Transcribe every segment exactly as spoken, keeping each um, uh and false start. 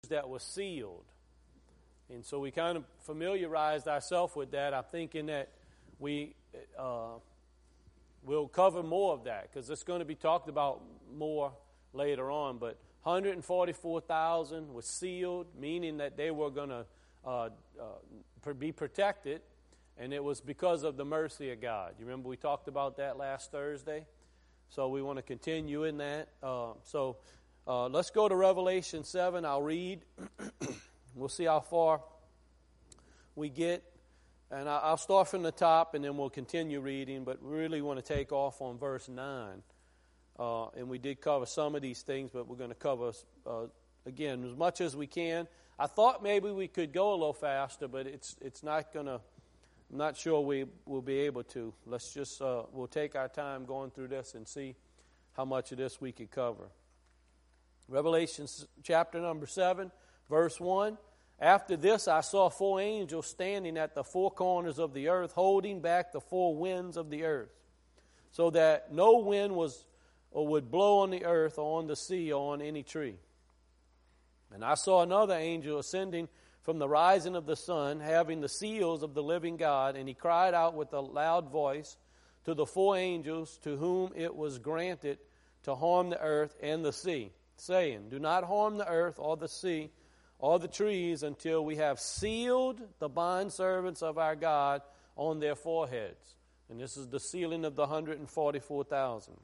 that was sealed. And so we kind of familiarized ourselves with that. I'm thinking that we uh, will cover more of that because it's going to be talked about more later on. But one hundred forty-four thousand was sealed, meaning that they were going to uh, uh, be protected, and it was because of the mercy of God. You remember we talked about that last Thursday? So we want to continue in that. Uh, so uh, let's go to Revelation seven. I'll read. We'll see how far we get. And I'll start from the top, and then we'll continue reading. But we really want to take off on verse nine. Uh, and we did cover some of these things, but we're going to cover, uh, again, as much as we can. I thought maybe we could go a little faster, but it's it's not going to, I'm not sure we will be able to. Let's just, uh, we'll take our time going through this and see how much of this we could cover. Revelation chapter number seven. Verse one, after this I saw four angels standing at the four corners of the earth, holding back the four winds of the earth, so that no wind was or would blow on the earth or on the sea or on any tree. And I saw another angel ascending from the rising of the sun, having the seals of the living God, and he cried out with a loud voice to the four angels to whom it was granted to harm the earth and the sea, saying, do not harm the earth or the sea, all the trees, until we have sealed the bondservants of our God on their foreheads. And this is the sealing of the one hundred forty-four thousand.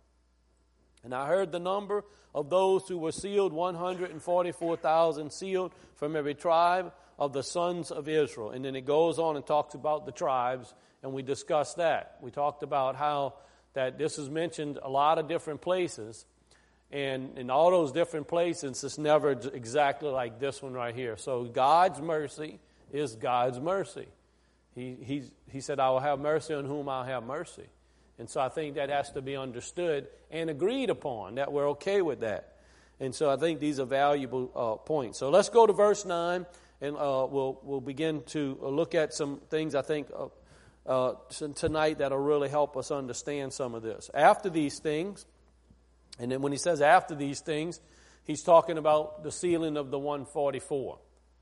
And I heard the number of those who were sealed, one hundred forty-four thousand sealed from every tribe of the sons of Israel. And then it goes on and talks about the tribes, and we discussed that. We talked about how that this is mentioned a lot of different places. And in all those different places, it's never exactly like this one right here. So God's mercy is God's mercy. He he's, he said, I will have mercy on whom I'll have mercy. And so I think that has to be understood and agreed upon, that we're okay with that. And so I think these are valuable uh, points. So let's go to verse nine, and uh, we'll we'll begin to look at some things I think uh, uh, tonight that will really help us understand some of this. After these things, and then when he says after these things, he's talking about the sealing of the one forty-four.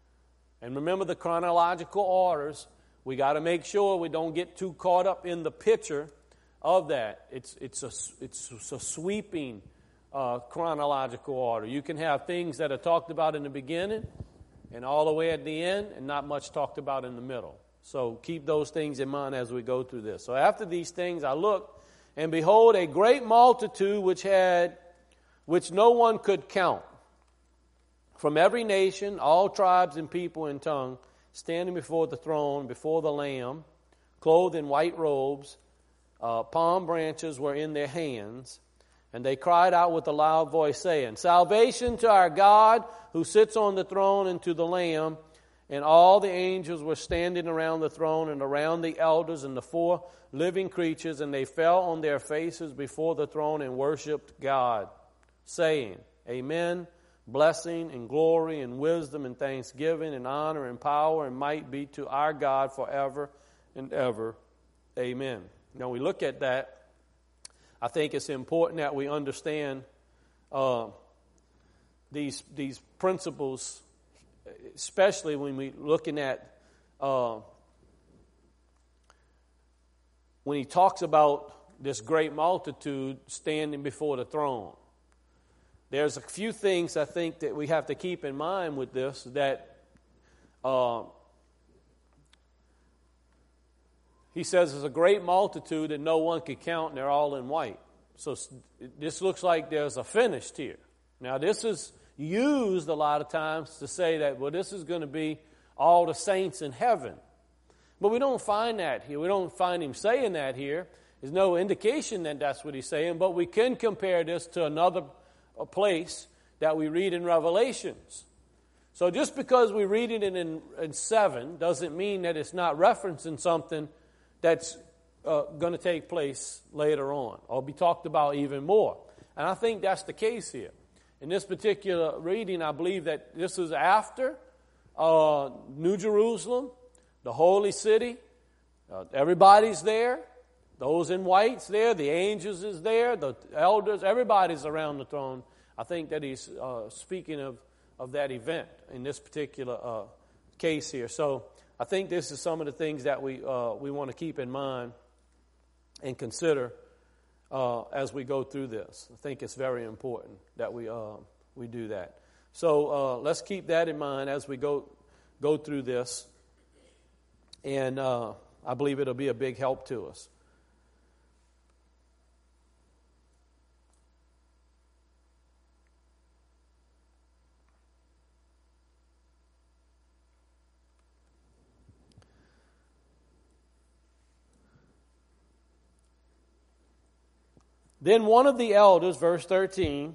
And remember the chronological orders. We got to make sure we don't get too caught up in the picture of that. It's it's a it's a sweeping uh, chronological order. You can have things that are talked about in the beginning and all the way at the end, and not much talked about in the middle. So keep those things in mind as we go through this. So after these things, I looked, and behold, a great multitude which had, which no one could count, from every nation, all tribes and people and tongue, standing before the throne, before the Lamb, clothed in white robes, uh, palm branches were in their hands, and they cried out with a loud voice, saying, salvation to our God who sits on the throne and to the Lamb. And all the angels were standing around the throne and around the elders and the four living creatures, and they fell on their faces before the throne and worshipped God, saying, Amen, blessing and glory and wisdom and thanksgiving and honor and power and might be to our God forever and ever. Amen. Now we look at that. I think it's important that we understand uh, these these principles, especially when we're looking at, uh, when he talks about this great multitude standing before the throne. There's a few things I think that we have to keep in mind with this, that uh, he says there's a great multitude that no one could count, and they're all in white. So this looks like there's a finish here. Now this is used a lot of times to say that, well, this is going to be all the saints in heaven. But we don't find that here. We don't find him saying that here. There's no indication that that's what he's saying, but we can compare this to another place that we read in Revelations. So just because we read it in, in seven doesn't mean that it's not referencing something that's uh, going to take place later on or be talked about even more. And I think that's the case here. In this particular reading, I believe that this is after uh, New Jerusalem, the holy city. Uh, everybody's there. Those in white's there. The angels is there. The elders. Everybody's around the throne. I think that he's uh, speaking of of that event in this particular uh, case here. So I think this is some of the things that we uh, we want to keep in mind and consider uh, as we go through this. I think it's very important that we uh, we do that. So uh, let's keep that in mind as we go go through this, and uh, I believe it'll be a big help to us. Then one of the elders, verse thirteen,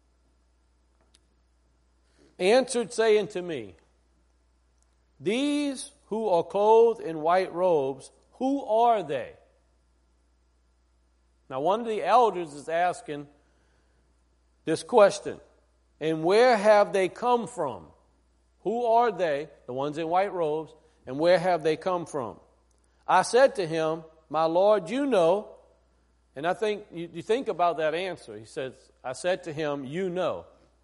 answered, saying to me, these who are clothed in white robes, who are they? Now one of the elders is asking this question, and where have they come from? Who are they, the ones in white robes, and where have they come from? I said to him, my Lord, you know. And I think, you, you think about that answer. He says, I said to him, you know.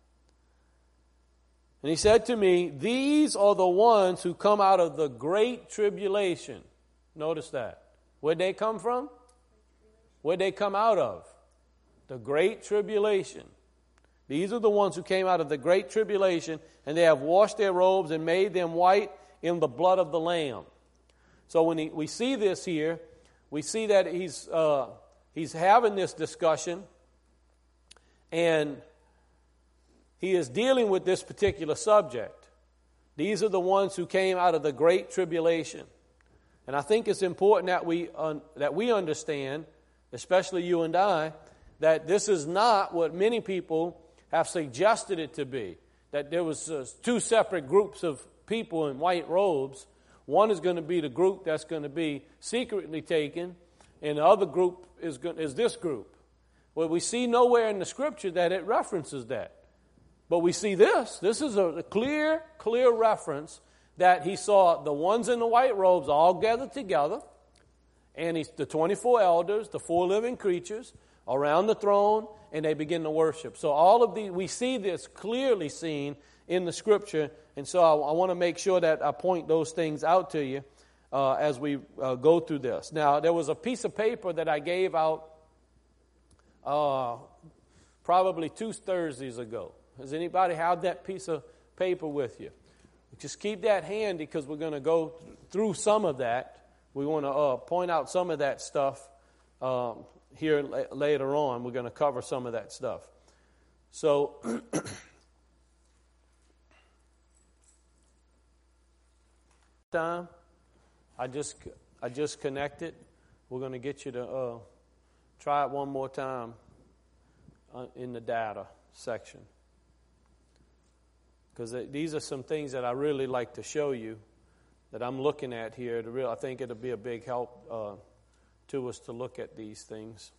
And he said to me, these are the ones who come out of the great tribulation. Notice that. Where'd they come from? Where'd they come out of? The great tribulation. These are the ones who came out of the great tribulation, and they have washed their robes and made them white in the blood of the Lamb. So when he, we see this here, we see that he's... Uh, He's having this discussion, and he is dealing with this particular subject. These are the ones who came out of the great tribulation. And I think it's important that we un- that we understand, especially you and I, that this is not what many people have suggested it to be, that there was uh, two separate groups of people in white robes. One is going to be the group that's going to be secretly taken, and the other group is is this group. Well, we see nowhere in the Scripture that it references that. But we see this. This is a clear, clear reference that he saw the ones in the white robes all gathered together, and he's the twenty-four elders, the four living creatures, around the throne, and they begin to worship. So all of these, we see this clearly seen in the Scripture, and so I, I want to make sure that I point those things out to you Uh, as we uh, go through this. Now, there was a piece of paper that I gave out uh, probably two Thursdays ago. Does anybody have that piece of paper with you? Just keep that handy because we're going to go th- through some of that. We want to uh, point out some of that stuff um, here la- later on. We're going to cover some of that stuff. So... time. I just I just connected. We're going to get you to uh, try it one more time uh, in the data section. Because these are some things that I really like to show you that I'm looking at here. To real, I think it'll be a big help uh, to us to look at these things.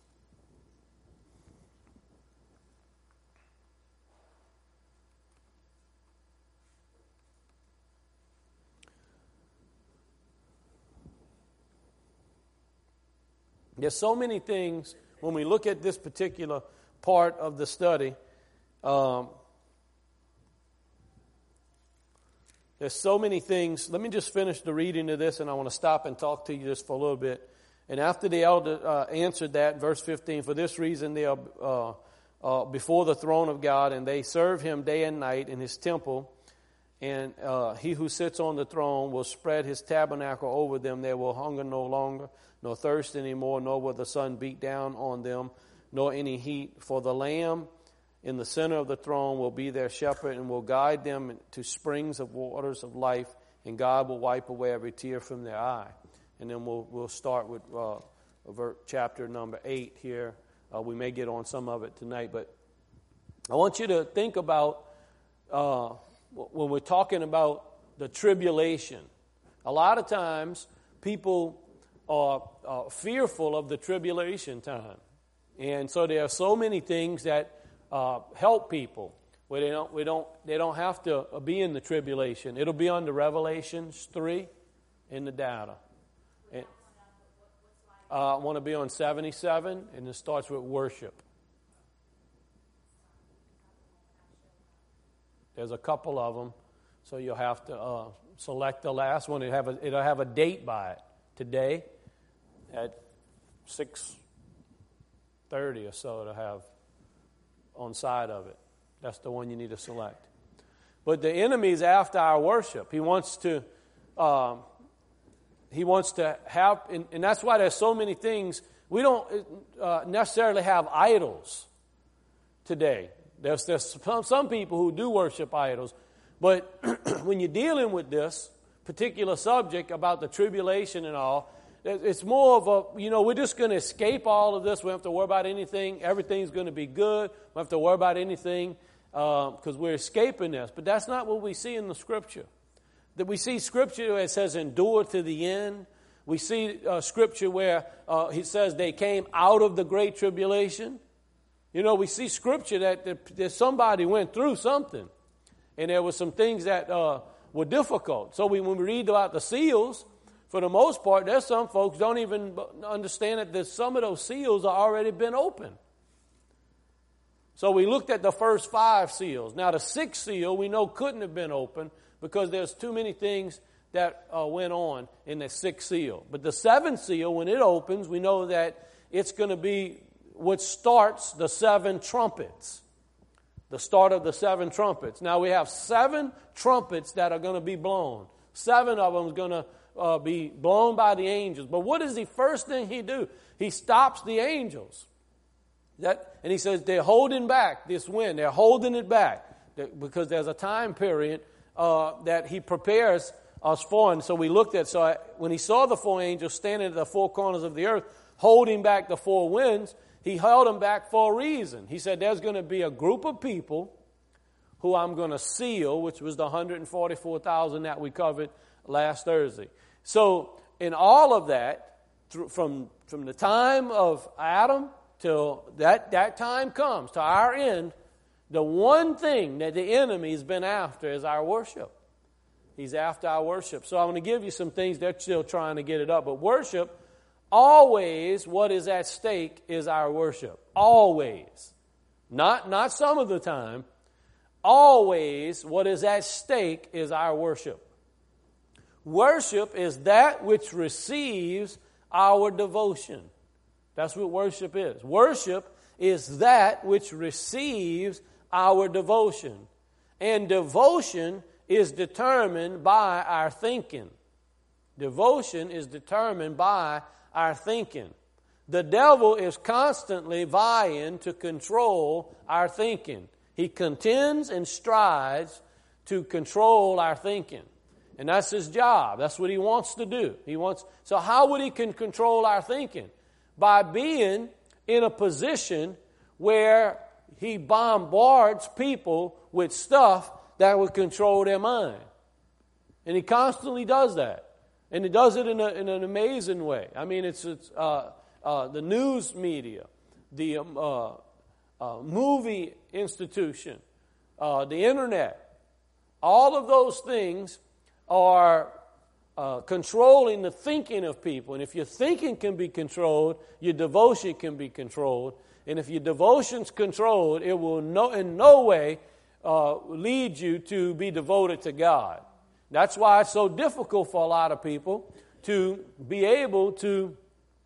There's so many things when we look at this particular part of the study. Um, there's so many things. Let me just finish the reading of this, and I want to stop and talk to you just for a little bit. And after the elder uh, answered that, verse fifteen, for this reason they are uh, uh, before the throne of God, and they serve him day and night in his temple. And uh, he who sits on the throne will spread his tabernacle over them. They will hunger no longer, nor thirst anymore, nor will the sun beat down on them, nor any heat. For the Lamb in the center of the throne will be their shepherd and will guide them to springs of waters of life, and God will wipe away every tear from their eye. And then we'll we'll start with uh, chapter number eight here. Uh, we may get on some of it tonight, but I want you to think about uh, when we're talking about the tribulation. A lot of times people are uh, fearful of the tribulation time. And so there are so many things that uh, help people where they don't, we don't, they don't have to be in the tribulation. It'll be under Revelations three in the data. And, uh, I want to be on seventy-seven, and it starts with worship. There's a couple of them, so you'll have to uh, select the last one. It'll have, a, it'll have a date by it. Today at six thirty or so it'll have on side of it. That's the one you need to select. But the enemy is after our worship. He wants to, um, he wants to have, and, and that's why there's so many things. We don't uh, necessarily have idols today. There's, there's some, some people who do worship idols. But when you're dealing with this particular subject about the tribulation and all, it's more of a, you know, we're just going to escape all of this. We don't have to worry about anything. Everything's going to be good. We don't have to worry about anything because uh, we're escaping this. But that's not what we see in the Scripture. That we see Scripture where it says endure to the end. We see uh, Scripture where uh, he says they came out of the great tribulation. You know, we see Scripture that, that, that somebody went through something. And there were some things that uh, were difficult. So we, when we read about the seals, for the most part, there's some folks don't even understand that there's some of those seals have already been opened. So we looked at the first five seals. Now the sixth seal we know couldn't have been opened because there's too many things that uh, went on in the sixth seal. But the seventh seal, when it opens, we know that it's going to be what starts the seven trumpets. The start of the seven trumpets. Now we have seven trumpets that are going to be blown. Seven of them is going to uh, be blown by the angels. But what is the first thing he do? He stops the angels. That, and he says they're holding back this wind. They're holding it back because there's a time period uh, that he prepares us for. And so we looked at, so I, when he saw the four angels standing at the four corners of the earth, holding back the four winds, he held them back for a reason. He said there's going to be a group of people who I'm going to seal, which was the one hundred forty-four thousand that we covered last Thursday. So in all of that, from, from the time of Adam till that, that time comes, to our end, the one thing that the enemy's been after is our worship. He's after our worship. So I'm going to give you some things. They're still trying to get it up. But worship, always what is at stake is our worship. Always. Not, not some of the time. Always what is at stake is our worship. Worship is that which receives our devotion. That's what worship is. Worship is that which receives our devotion. And devotion is determined by our thinking. Devotion is determined by our thinking. The devil is constantly vying to control our thinking. He contends and strives to control our thinking. And that's his job. That's what he wants to do. He wants. So how would he can control our thinking? By being in a position where he bombards people with stuff that would control their mind. And he constantly does that. And he does it in, a, in an amazing way. I mean, it's, it's uh, uh, the news media, the um, uh, uh, movie institution, uh, the internet. All of those things are uh, controlling the thinking of people. And if your thinking can be controlled, your devotion can be controlled. And if your devotion's controlled, it will no, in no way uh, lead you to be devoted to God. That's why it's so difficult for a lot of people to be able to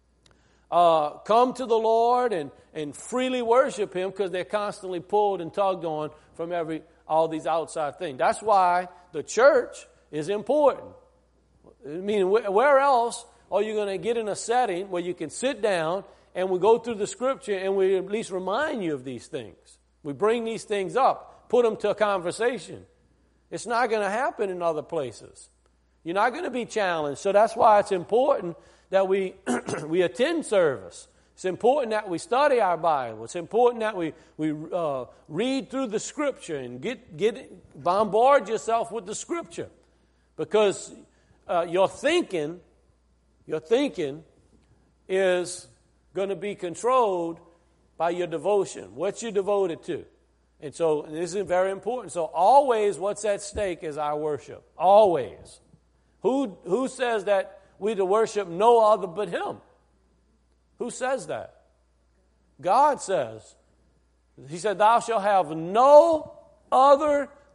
uh, come to the Lord and, and freely worship Him because they're constantly pulled and tugged on from every all these outside things. That's why the church is important. I mean, where else are you going to get in a setting where you can sit down and we go through the Scripture and we at least remind you of these things? We bring these things up, put them to a conversation. It's not going to happen in other places. You're not going to be challenged. So that's why it's important that we we attend service. It's important that we study our Bible. It's important that we we uh, read through the Scripture and get get bombard yourself with the Scripture, because uh, your thinking, your thinking, is going to be controlled by your devotion. What you're devoted to. And so and this is very important. So always what's at stake is our worship. Always. Who who says that we to worship no other but Him? Who says that? God says. He said, thou shalt have no other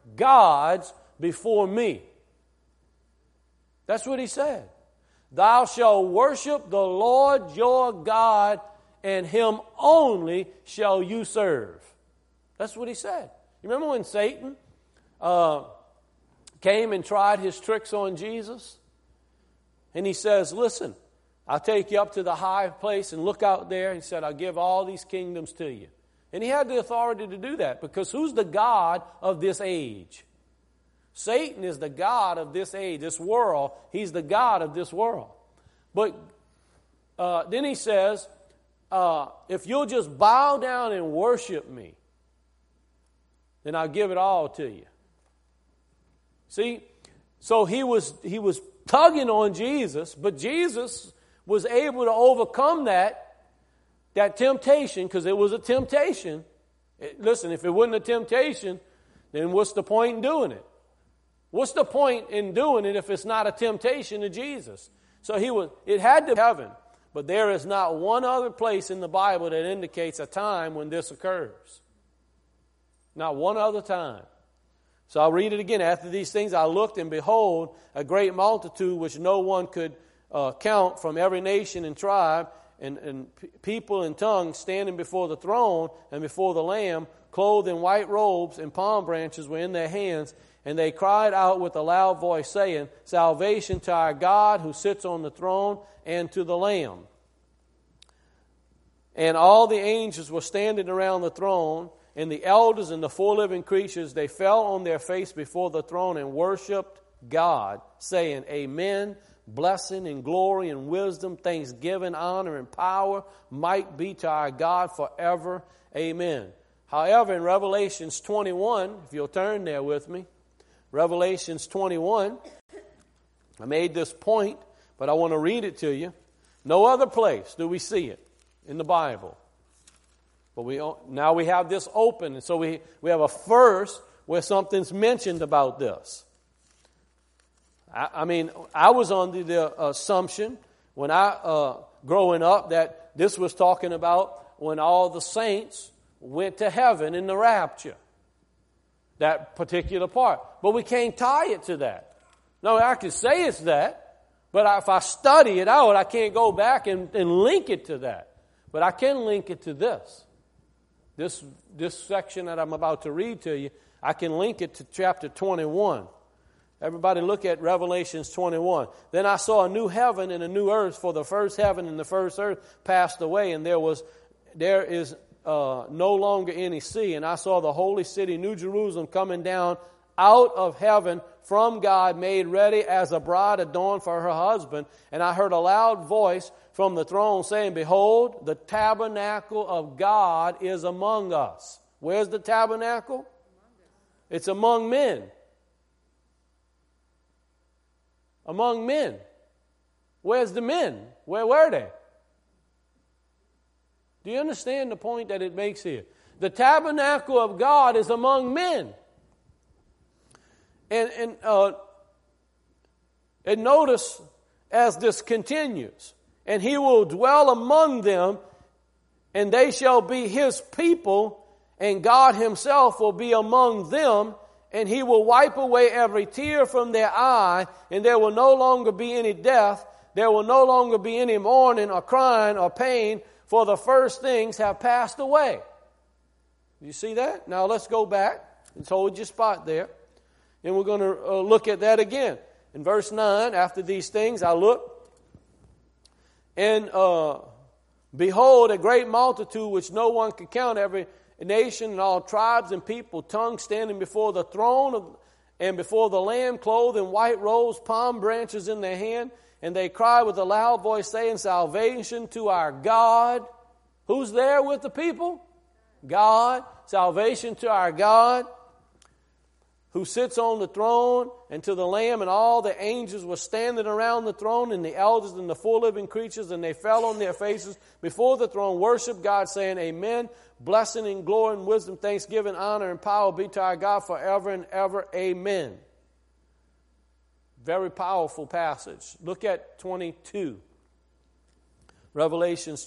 gods before me. That's what he said. Thou shalt worship the Lord your God, and him only shall you serve. That's what he said. You remember when Satan uh, came and tried his tricks on Jesus? And he says, listen, I'll take you up to the high place and look out there. He said, I'll give all these kingdoms to you. And he had the authority to do that, because who's the god of this age? Satan is the god of this age, this world. He's the god of this world. But uh, then he says, uh, if you'll just bow down and worship me, then I'll give it all to you. See? So he was he was tugging on Jesus, but Jesus was able to overcome that, that temptation, because it was a temptation. It, listen, if it wasn't a temptation, then what's the point in doing it? What's the point in doing it if it's not a temptation to Jesus? So he was. It had to be heaven, but there is not one other place in the Bible that indicates a time when this occurs. Not one other time. So I'll read it again. After these things I looked, and behold, a great multitude which no one could uh, count, from every nation and tribe and, and p- people and tongue, standing before the throne and before the Lamb, clothed in white robes, and palm branches were in their hands. And they cried out with a loud voice, saying, Salvation to our God who sits on the throne and to the Lamb. And all the angels were standing around the throne, and the elders and the four living creatures, they fell on their face before the throne and worshipped God, saying, Amen. Blessing and glory and wisdom, thanksgiving, honor and power might be to our God forever. Amen. However, in Revelations twenty-one, if you'll turn there with me, Revelations twenty-one, I made this point, but I want to read it to you. No other place do we see it in the Bible. But we now we have this open, and so we, we have a verse where something's mentioned about this. I, I mean, I was under the assumption when I, uh, growing up, that this was talking about when all the saints went to heaven in the rapture. That particular part. But we can't tie it to that. No, I can say it's that, but if I study it out, I can't go back and, and link it to that. But I can link it to this. This, this section that I'm about to read to you, I can link it to chapter twenty-one. Everybody look at Revelations twenty-one. Then I saw a new heaven and a new earth, for the first heaven and the first earth passed away, and there was there is uh, no longer any sea. And I saw the holy city, New Jerusalem, coming down out of heaven from God, made ready as a bride adorned for her husband. And I heard a loud voice from the throne saying, Behold, the tabernacle of God is among us. Where's the tabernacle? It's among men. Among men. Where's the men? Where were they? Do you understand the point that it makes here? The tabernacle of God is among men. And, and, uh, and notice as this continues, and he will dwell among them, and they shall be his people, and God himself will be among them, and he will wipe away every tear from their eye, and there will no longer be any death, there will no longer be any mourning or crying or pain, for the first things have passed away. You see that? Now let's go back and hold your spot there. And we're going to uh, look at that again. In verse nine, after these things I looked, and uh, behold, a great multitude which no one could count, every nation and all tribes and people, tongues, standing before the throne of, and before the Lamb, clothed in white robes, palm branches in their hand. And they cry with a loud voice, saying, Salvation to our God. Who's there with the people? God. Salvation to our God, who sits on the throne, and to the Lamb. And all the angels were standing around the throne, and the elders and the four living creatures, and they fell on their faces before the throne, worshiped God, saying, Amen. Blessing and glory and wisdom, thanksgiving, honor, and power be to our God forever and ever. Amen. Very powerful passage. Look at twenty-two. Revelations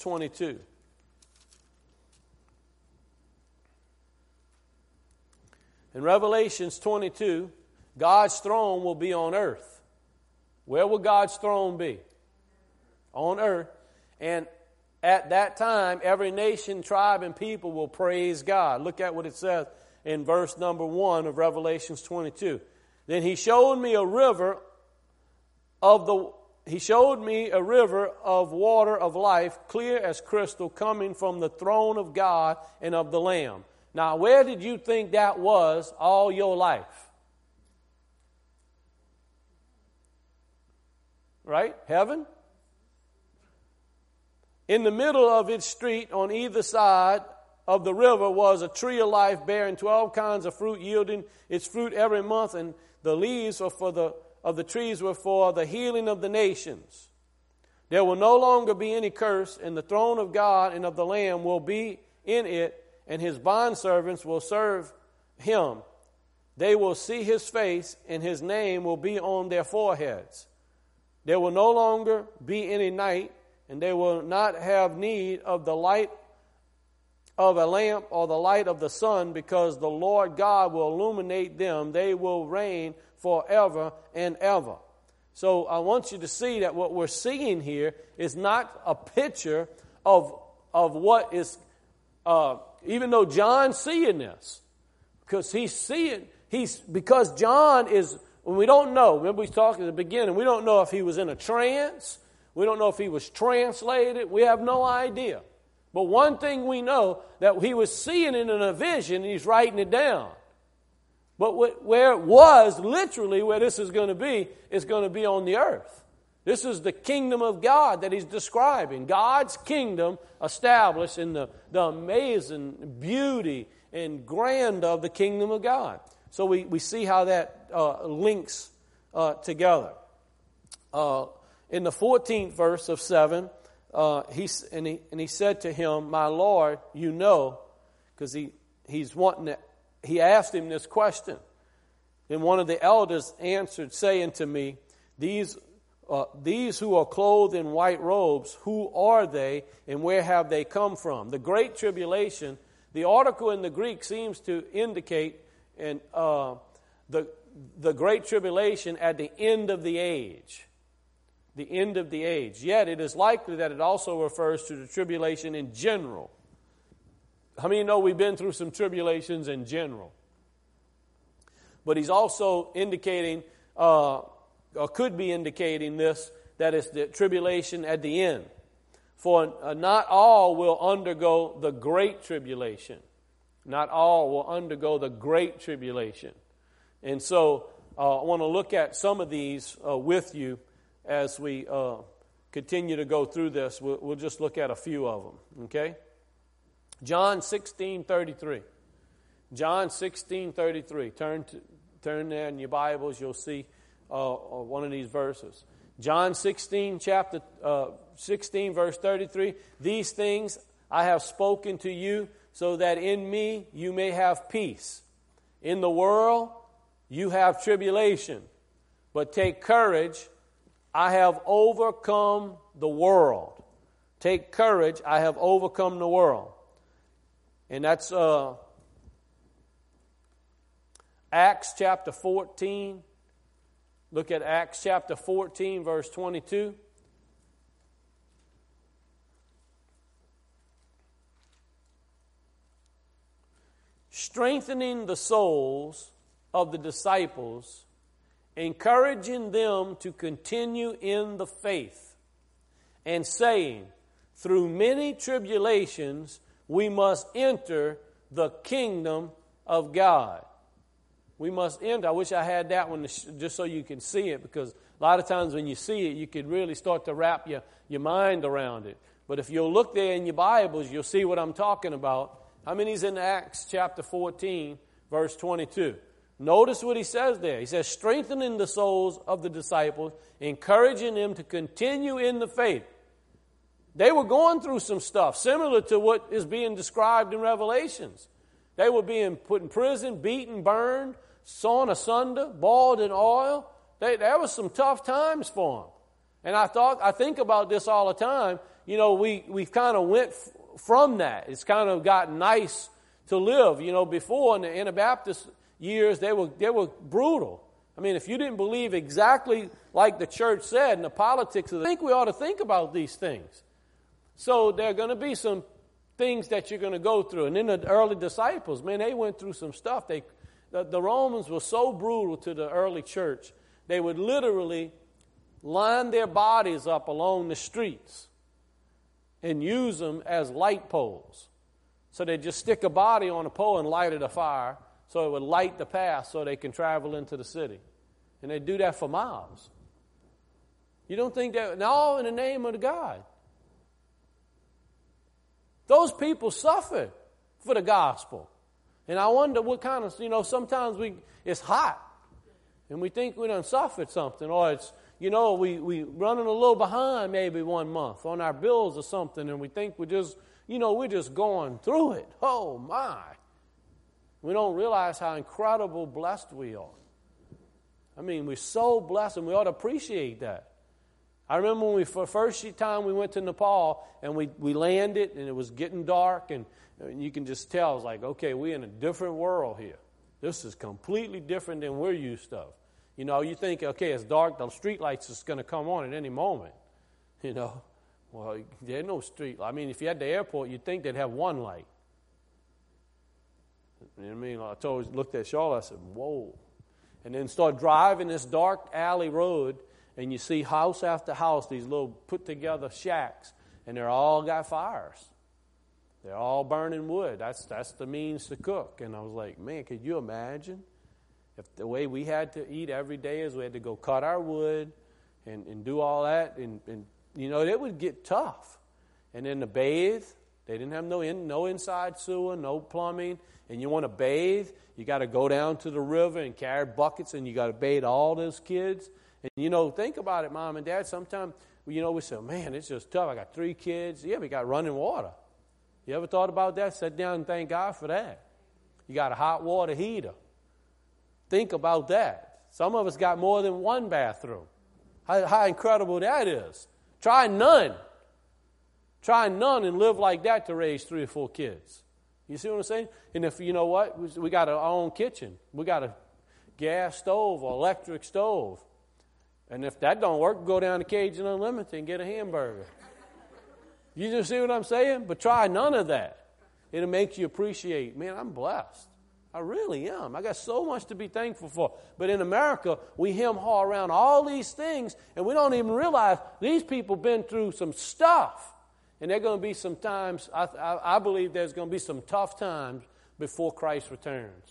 In Revelations twenty-two, God's throne will be on earth. Where will God's throne be? On earth. And at that time, every nation, tribe, and people will praise God. Look at what it says in verse number one of Revelations twenty-two. Then he showed me a river of the he showed me a river of water of life, clear as crystal, coming from the throne of God and of the Lamb. Now, where did you think that was all your life? Right? Heaven? In the middle of its street, on either side of the river, was a tree of life bearing twelve kinds of fruit, yielding its fruit every month, and the leaves were for the of the trees were for the healing of the nations. There will no longer be any curse, and the throne of God and of the Lamb will be in it, and his bondservants will serve him. They will see his face, and his name will be on their foreheads. There will no longer be any night, and they will not have need of the light of a lamp or the light of the sun, because the Lord God will illuminate them. They will reign forever and ever. So I want you to see that what we're seeing here is not a picture of, of what is, uh, even though John's seeing this, because he's seeing, he's, because John is, when we don't know, remember we talked at the beginning, we don't know if he was in a trance, we don't know if he was translated, we have no idea. But one thing we know, that he was seeing it in a vision, and he's writing it down. But where it was, literally where this is going to be, is going to be on the earth. This is the kingdom of God that he's describing. God's kingdom established in the, the amazing beauty and grandeur of the kingdom of God. So we, we see how that uh, links uh, together. Uh, in the fourteenth verse of seven, uh, he, and, he, and he said to him, "My Lord, you know," because he, he's wanting to, he asked him this question. And one of the elders answered, saying to me, These uh, these who are clothed in white robes, who are they, and where have they come from? The Great Tribulation, the article in the Greek seems to indicate and uh, the the Great Tribulation at the end of the age. The end of the age. Yet it is likely that it also refers to the tribulation in general. How many know we've been through some tribulations in general? But he's also indicating, uh, or could be indicating this, that it's the tribulation at the end. For uh, not all will undergo the great tribulation. Not all will undergo the great tribulation. And so uh, I want to look at some of these uh, with you as we uh, continue to go through this. We'll, we'll just look at a few of them, okay? John sixteen thirty-three. John sixteen thirty-three. Turn to turn there in your Bibles. You'll see uh, one of these verses. John sixteen, chapter uh, sixteen, verse thirty-three. These things I have spoken to you, so that in me you may have peace. In the world you have tribulation, but take courage. I have overcome the world. Take courage. I have overcome the world. And that's uh, Acts chapter fourteen. Look at Acts chapter fourteen, verse twenty-two. Strengthening the souls of the disciples, encouraging them to continue in the faith, and saying, through many tribulations we must enter the kingdom of God. We must enter. I wish I had that one just so you can see it, because a lot of times when you see it, you can really start to wrap your, your mind around it. But if you'll look there in your Bibles, you'll see what I'm talking about. How many's in Acts chapter fourteen, verse twenty-two? Notice what he says there. He says, strengthening the souls of the disciples, encouraging them to continue in the faith. They were going through some stuff similar to what is being described in Revelations. They were being put in prison, beaten, burned, sawn asunder, boiled in oil. They, there was some tough times for them. And I thought, I think about this all the time. You know, we, we kind of went f- from that. It's kind of gotten nice to live. You know, before in the Anabaptist years, they were they were brutal. I mean, if you didn't believe exactly like the church said in the politics of the, I think we ought to think about these things. So there are going to be some things that you're going to go through. And then the early disciples, man, they went through some stuff. They, the, the Romans were so brutal to the early church, they would literally line their bodies up along the streets and use them as light poles. So they just stick a body on a pole and light it a fire so it would light the path so they can travel into the city. And they do that for miles. You don't think that, and all in the name of God. Those people suffered for the gospel. And I wonder what kind of, you know, sometimes we it's hot and we think we done suffered something, or it's, you know, we, we running a little behind maybe one month on our bills or something, and we think we're just, you know, we're just going through it. Oh, my. We don't realize how incredible blessed we are. I mean, we're so blessed, and we ought to appreciate that. I remember when we, for the first time we went to Nepal, and we, we landed, and it was getting dark, and, and you can just tell, it's like, okay, we're in a different world here. This is completely different than we're used to. You know, you think, okay, it's dark, the street lights is going to come on at any moment. You know, well, there's no street. I mean, if you had the airport, you'd think they'd have one light. You know what I mean? I told, looked at Charlotte, I said, whoa. And then start driving this dark alley road, and you see house after house, these little put-together shacks, and they're all got fires. They're all burning wood. That's that's the means to cook. And I was like, man, could you imagine if the way we had to eat every day is we had to go cut our wood and, and do all that? And, and, you know, it would get tough. And then to bathe, they didn't have no in, no inside sewer, no plumbing. And you want to bathe, you got to go down to the river and carry buckets, and you got to bathe all those kids. And, you know, think about it, Mom and Dad. Sometimes, you know, we say, man, it's just tough. I got three kids. Yeah, we got running water. You ever thought about that? Sit down and thank God for that. You got a hot water heater. Think about that. Some of us got more than one bathroom. How, how incredible that is. Try none. Try none and live like that to raise three or four kids. You see what I'm saying? And if, you know what, we got our own kitchen. We got a gas stove or electric stove. And if that don't work, go down to Cajun Unlimited and get a hamburger. You just see what I'm saying? But try none of that. It'll make you appreciate, man, I'm blessed. I really am. I got so much to be thankful for. But in America, we hem-haw around all these things, and we don't even realize these people been through some stuff. And there are going to be some times, I, I, I believe there's going to be some tough times before Christ returns.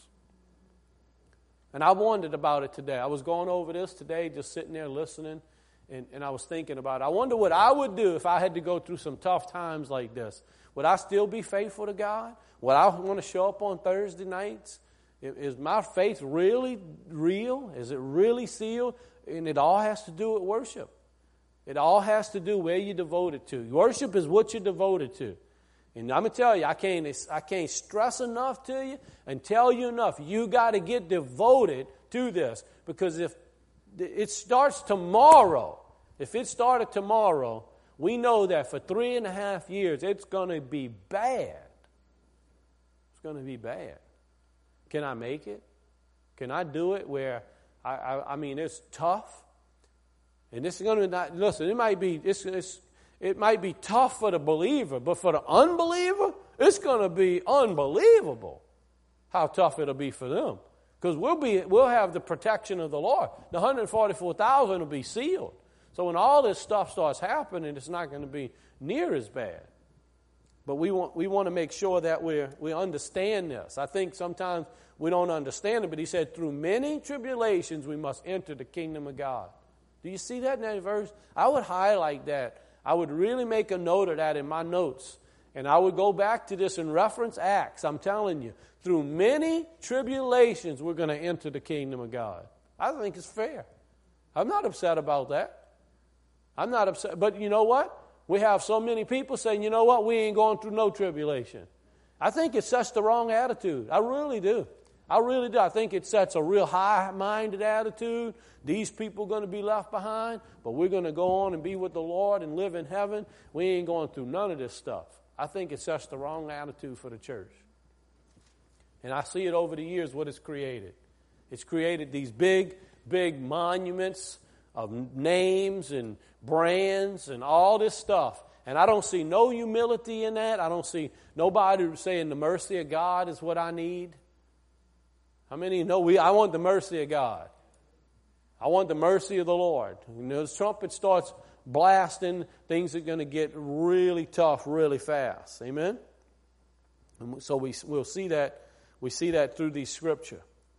And I wondered about it today. I was going over this today, just sitting there listening, and, and I was thinking about it. I wonder what I would do if I had to go through some tough times like this. Would I still be faithful to God? Would I want to show up on Thursday nights? Is my faith really real? Is it really sealed? And it all has to do with worship. It all has to do where you're devoted to. Worship is what you're devoted to. And I'm going to tell you, I can't, I can't stress enough to you and tell you enough. You got to get devoted to this. Because if it starts tomorrow, if it started tomorrow, we know that for three and a half years, it's going to be bad. It's going to be bad. Can I make it? Can I do it where, I, I, I mean, it's tough. And this is going to not, listen, it might be, it's, it's, it might be tough for the believer, but for the unbeliever, it's going to be unbelievable how tough it'll be for them. Because we'll be, we'll have the protection of the Lord. The one hundred forty-four thousand will be sealed. So when all this stuff starts happening, it's not going to be near as bad. But we want we want to make sure that we we understand this. I think sometimes we don't understand it, but he said, through many tribulations we must enter the kingdom of God. Do you see that in that verse? I would highlight that. I would really make a note of that in my notes. And I would go back to this and reference Acts. I'm telling you, through many tribulations we're going to enter the kingdom of God. I think it's fair. I'm not upset about that. I'm not upset. But you know what? We have so many people saying, you know what? We ain't going through no tribulation. I think it sets the wrong attitude. I really do. I really do. I think it sets a real high-minded attitude. These people are going to be left behind, but we're going to go on and be with the Lord and live in heaven. We ain't going through none of this stuff. I think it sets the wrong attitude for the church. And I see it over the years what it's created. It's created these big, big monuments of names and brands and all this stuff. And I don't see no humility in that. I don't see nobody saying the mercy of God is what I need. How many know we? I want the mercy of God. I want the mercy of the Lord. When the trumpet starts blasting, things are going to get really tough really fast. Amen? And so we, we'll see that. We see that through these scripture.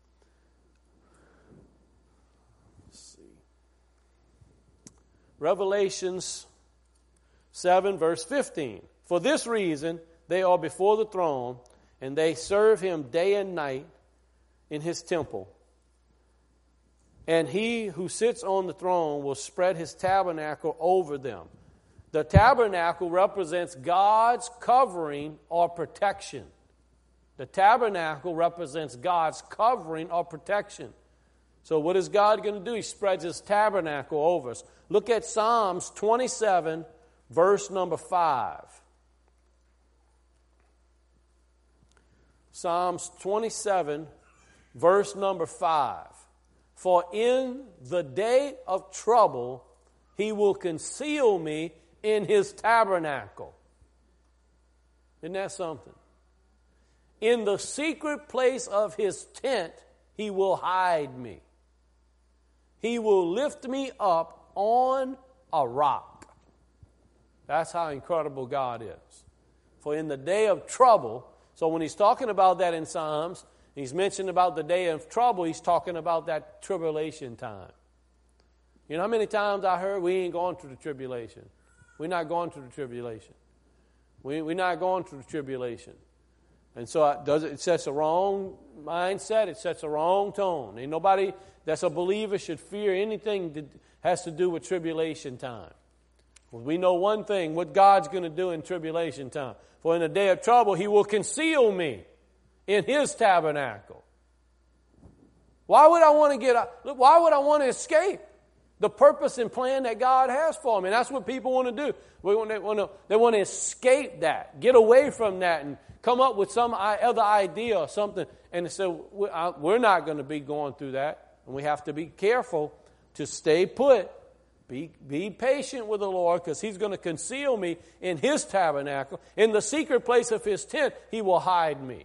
Let's see. Revelations seven, verse fifteen. For this reason, they are before the throne, and they serve him day and night in his temple. And he who sits on the throne will spread his tabernacle over them. The tabernacle represents God's covering or protection. The tabernacle represents God's covering or protection. So what is God going to do? He spreads his tabernacle over us. Look at Psalms twenty-seven, verse number five. Psalms twenty-seven, verse number five. For in the day of trouble, he will conceal me in his tabernacle. Isn't that something? In the secret place of his tent, he will hide me. He will lift me up on a rock. That's how incredible God is. For in the day of trouble, so when he's talking about that in Psalms, he's mentioned about the day of trouble, he's talking about that tribulation time. You know how many times I heard we ain't going through the tribulation? We're not going through the tribulation. We, we're not going through the tribulation. And so it, does, it sets a wrong mindset. It sets a wrong tone. Ain't nobody that's a believer should fear anything that has to do with tribulation time. Well, we know one thing, what God's going to do in tribulation time. For in the day of trouble, he will conceal me in his tabernacle. Why would I want to get out? Why would I want to escape the purpose and plan that God has for me? And that's what people want to do. They want to, they want to escape that, get away from that, and come up with some other idea or something. And so we're not going to be going through that. And we have to be careful to stay put. Be, be patient with the Lord, because he's going to conceal me in his tabernacle. In the secret place of his tent, he will hide me.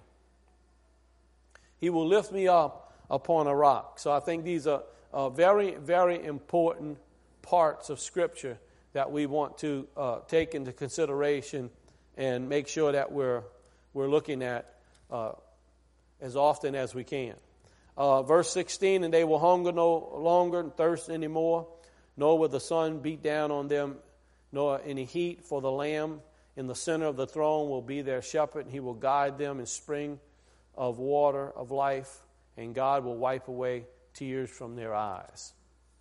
He will lift me up upon a rock. So I think these are uh, very, very important parts of Scripture that we want to uh, take into consideration and make sure that we're we're looking at uh, as often as we can. Uh, verse sixteen, and they will hunger no longer and thirst anymore, nor will the sun beat down on them, nor any heat, for the Lamb in the center of the throne will be their shepherd, and he will guide them in spring of water of life, and God will wipe away tears from their eyes.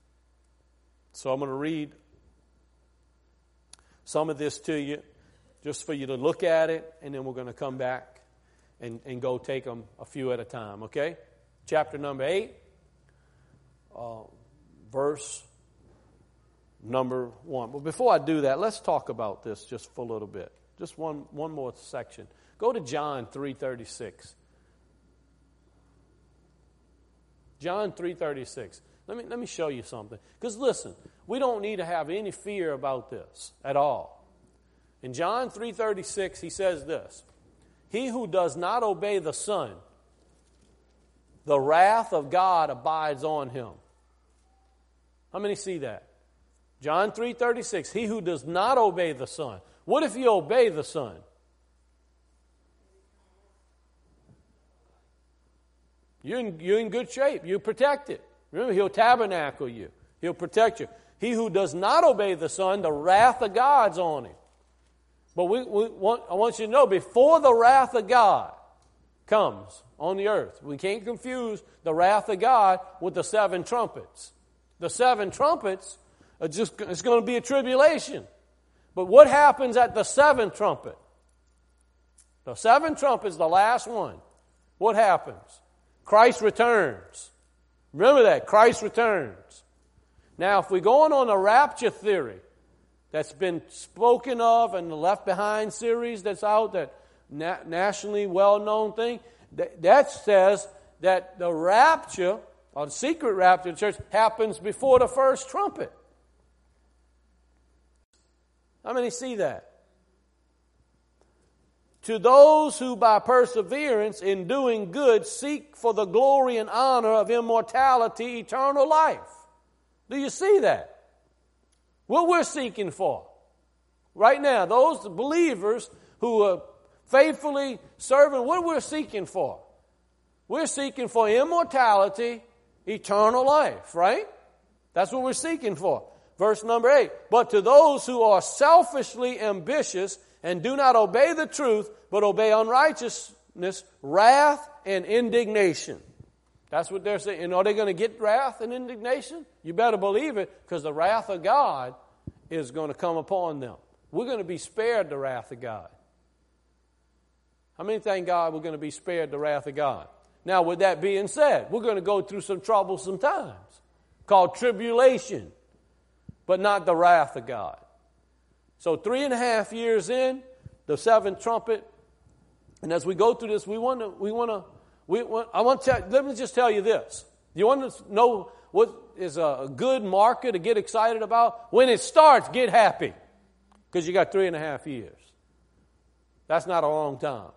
So I'm going to read some of this to you, just for you to look at it, and then we're going to come back and, and go take them a few at a time, okay? Chapter number eight, uh, verse number one. But before I do that, let's talk about this just for a little bit. Just one, one more section. Go to John three thirty-six. John three thirty-six. Let me, let me show you something. Because listen, we don't need to have any fear about this at all. In John three thirty-six, he says this: he who does not obey the Son, the wrath of God abides on him. How many see that? John three thirty-six, he who does not obey the Son. What if you obey the Son? You're in, you're in good shape. You're protected. Remember, he'll tabernacle you. He'll protect you. He who does not obey the Son, the wrath of God's on him. But we, we want, I want you to know, before the wrath of God comes on the earth, we can't confuse the wrath of God with the seven trumpets. The seven trumpets are just, it's going to be a tribulation. But what happens at the seventh trumpet? The seventh trumpet is the last one. What happens? Christ returns. Remember that, Christ returns. Now, if we're going on a rapture theory that's been spoken of in the Left Behind series that's out, that na- nationally well-known thing, That says that the rapture, or the secret rapture of the church, happens before the first trumpet. How many see that? To those who by perseverance in doing good seek for the glory and honor of immortality, eternal life. Do you see that? What we're seeking for. Right now, those believers who are faithfully serving, what we're seeking for? We're seeking for immortality, eternal life, right? That's what we're seeking for. Verse number eight. But to those who are selfishly ambitious and do not obey the truth, but obey unrighteousness, wrath and indignation. That's what they're saying. And are they going to get wrath and indignation? You better believe it, because the wrath of God is going to come upon them. We're going to be spared the wrath of God. How many thank God we're going to be spared the wrath of God? Now, with that being said, we're going to go through some troublesome times called tribulation, but not the wrath of God. So three and a half years in, the seventh trumpet, and as we go through this, we want to, we want to, we want, I want to tell, let me just tell you this. You want to know what is a good marker to get excited about? When it starts, get happy, because you got three and a half years. That's not a long time.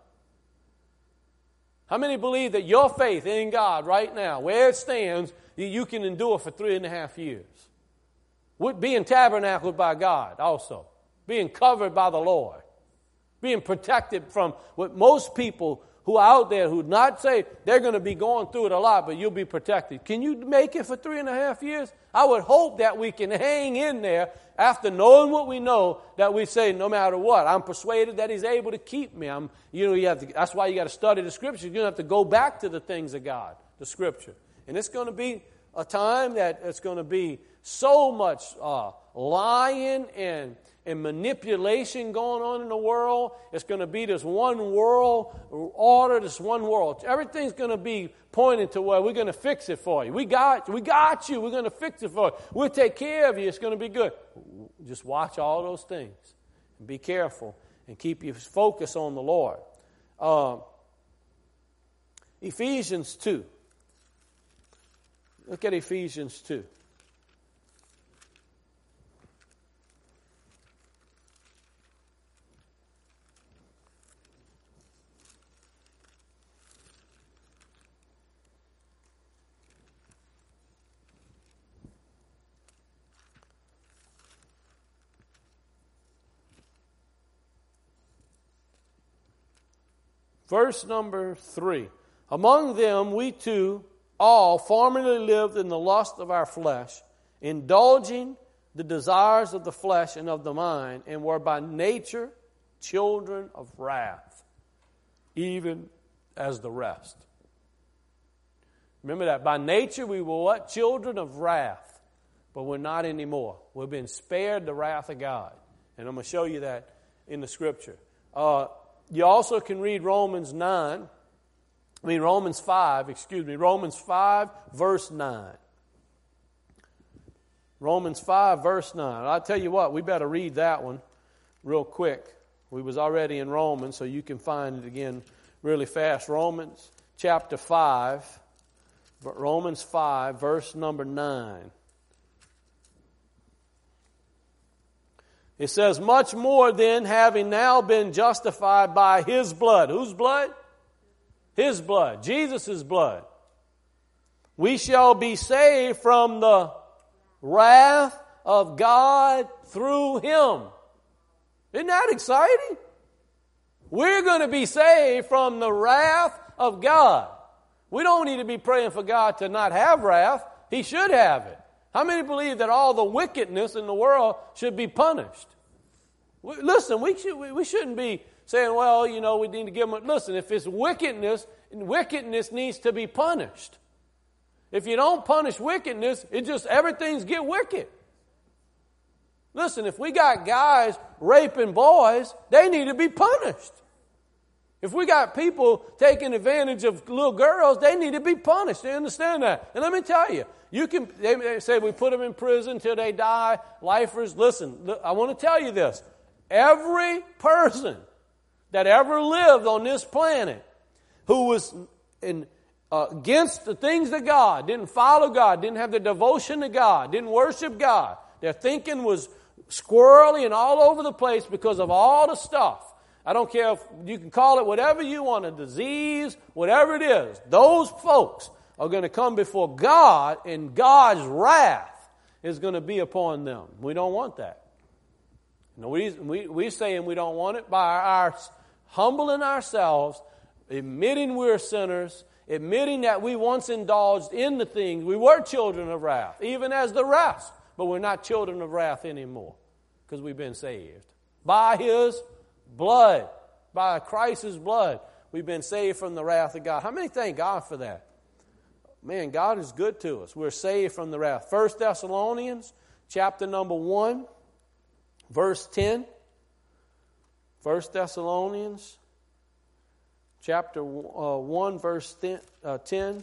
How many believe that your faith in God right now, where it stands, you can endure for three and a half years? Being tabernacled by God also. Being covered by the Lord. Being protected from what most people who are out there who not say they're going to be going through it a lot, but you'll be protected. Can you make it for three and a half years? I would hope that we can hang in there after knowing what we know, that we say no matter what, I'm persuaded that He's able to keep me. I'm, you know, you have to, that's why you got to study the Scripture. You don't have to go back to the things of God, the Scripture. And it's going to be a time that it's going to be so much uh, lying and and manipulation going on in the world. It's going to be this one world order, this one world. Everything's going to be pointing to where we're going to fix it for you. We got, we got you. We're going to fix it for you. We'll take care of you. It's going to be good. Just watch all those things. And be careful and keep your focus on the Lord. Uh, Ephesians two. Look at Ephesians two. Verse number three. Among them we too all formerly lived in the lust of our flesh, indulging the desires of the flesh and of the mind, and were by nature children of wrath, even as the rest. Remember that. By nature we were what? Children of wrath. But we're not anymore. We've been spared the wrath of God. And I'm going to show you that in the Scripture. Uh, you also can read Romans nine. I mean Romans five, excuse me. Romans five, verse nine. Romans five, verse nine. I'll tell you what, we better read that one real quick. We was already in Romans, so you can find it again really fast. Romans chapter five, Romans five, verse number nine. It says, much more then, having now been justified by His blood. Whose blood? His blood. Jesus' blood. We shall be saved from the wrath of God through Him. Isn't that exciting? We're going to be saved from the wrath of God. We don't need to be praying for God to not have wrath. He should have it. How many believe that all the wickedness in the world should be punished? We, listen, we, should, we, we shouldn't be saying, well, you know, we need to give them... Listen, if it's wickedness, wickedness needs to be punished. If you don't punish wickedness, it just, everything's get wicked. Listen, if we got guys raping boys, they need to be punished. If we got people taking advantage of little girls, they need to be punished. They understand that. And let me tell you, you can, they say we put them in prison till they die, lifers. Listen, I want to tell you this. Every person that ever lived on this planet who was in, uh, against the things of God, didn't follow God, didn't have the devotion to God, didn't worship God. Their thinking was squirrely and all over the place because of all the stuff. I don't care if you can call it whatever you want, a disease, whatever it is. Those folks are going to come before God, and God's wrath is going to be upon them. We don't want that. No, we, we, we're saying we don't want it by our humbling ourselves, admitting we're sinners, admitting that we once indulged in the things. We were children of wrath, even as the rest, but we're not children of wrath anymore because we've been saved. By His blood, by Christ's blood, we've been saved from the wrath of God. How many thank God for that? Man, God is good to us. We're saved from the wrath. First Thessalonians, chapter number one, verse ten. First Thessalonians, chapter uh, one, verse ten.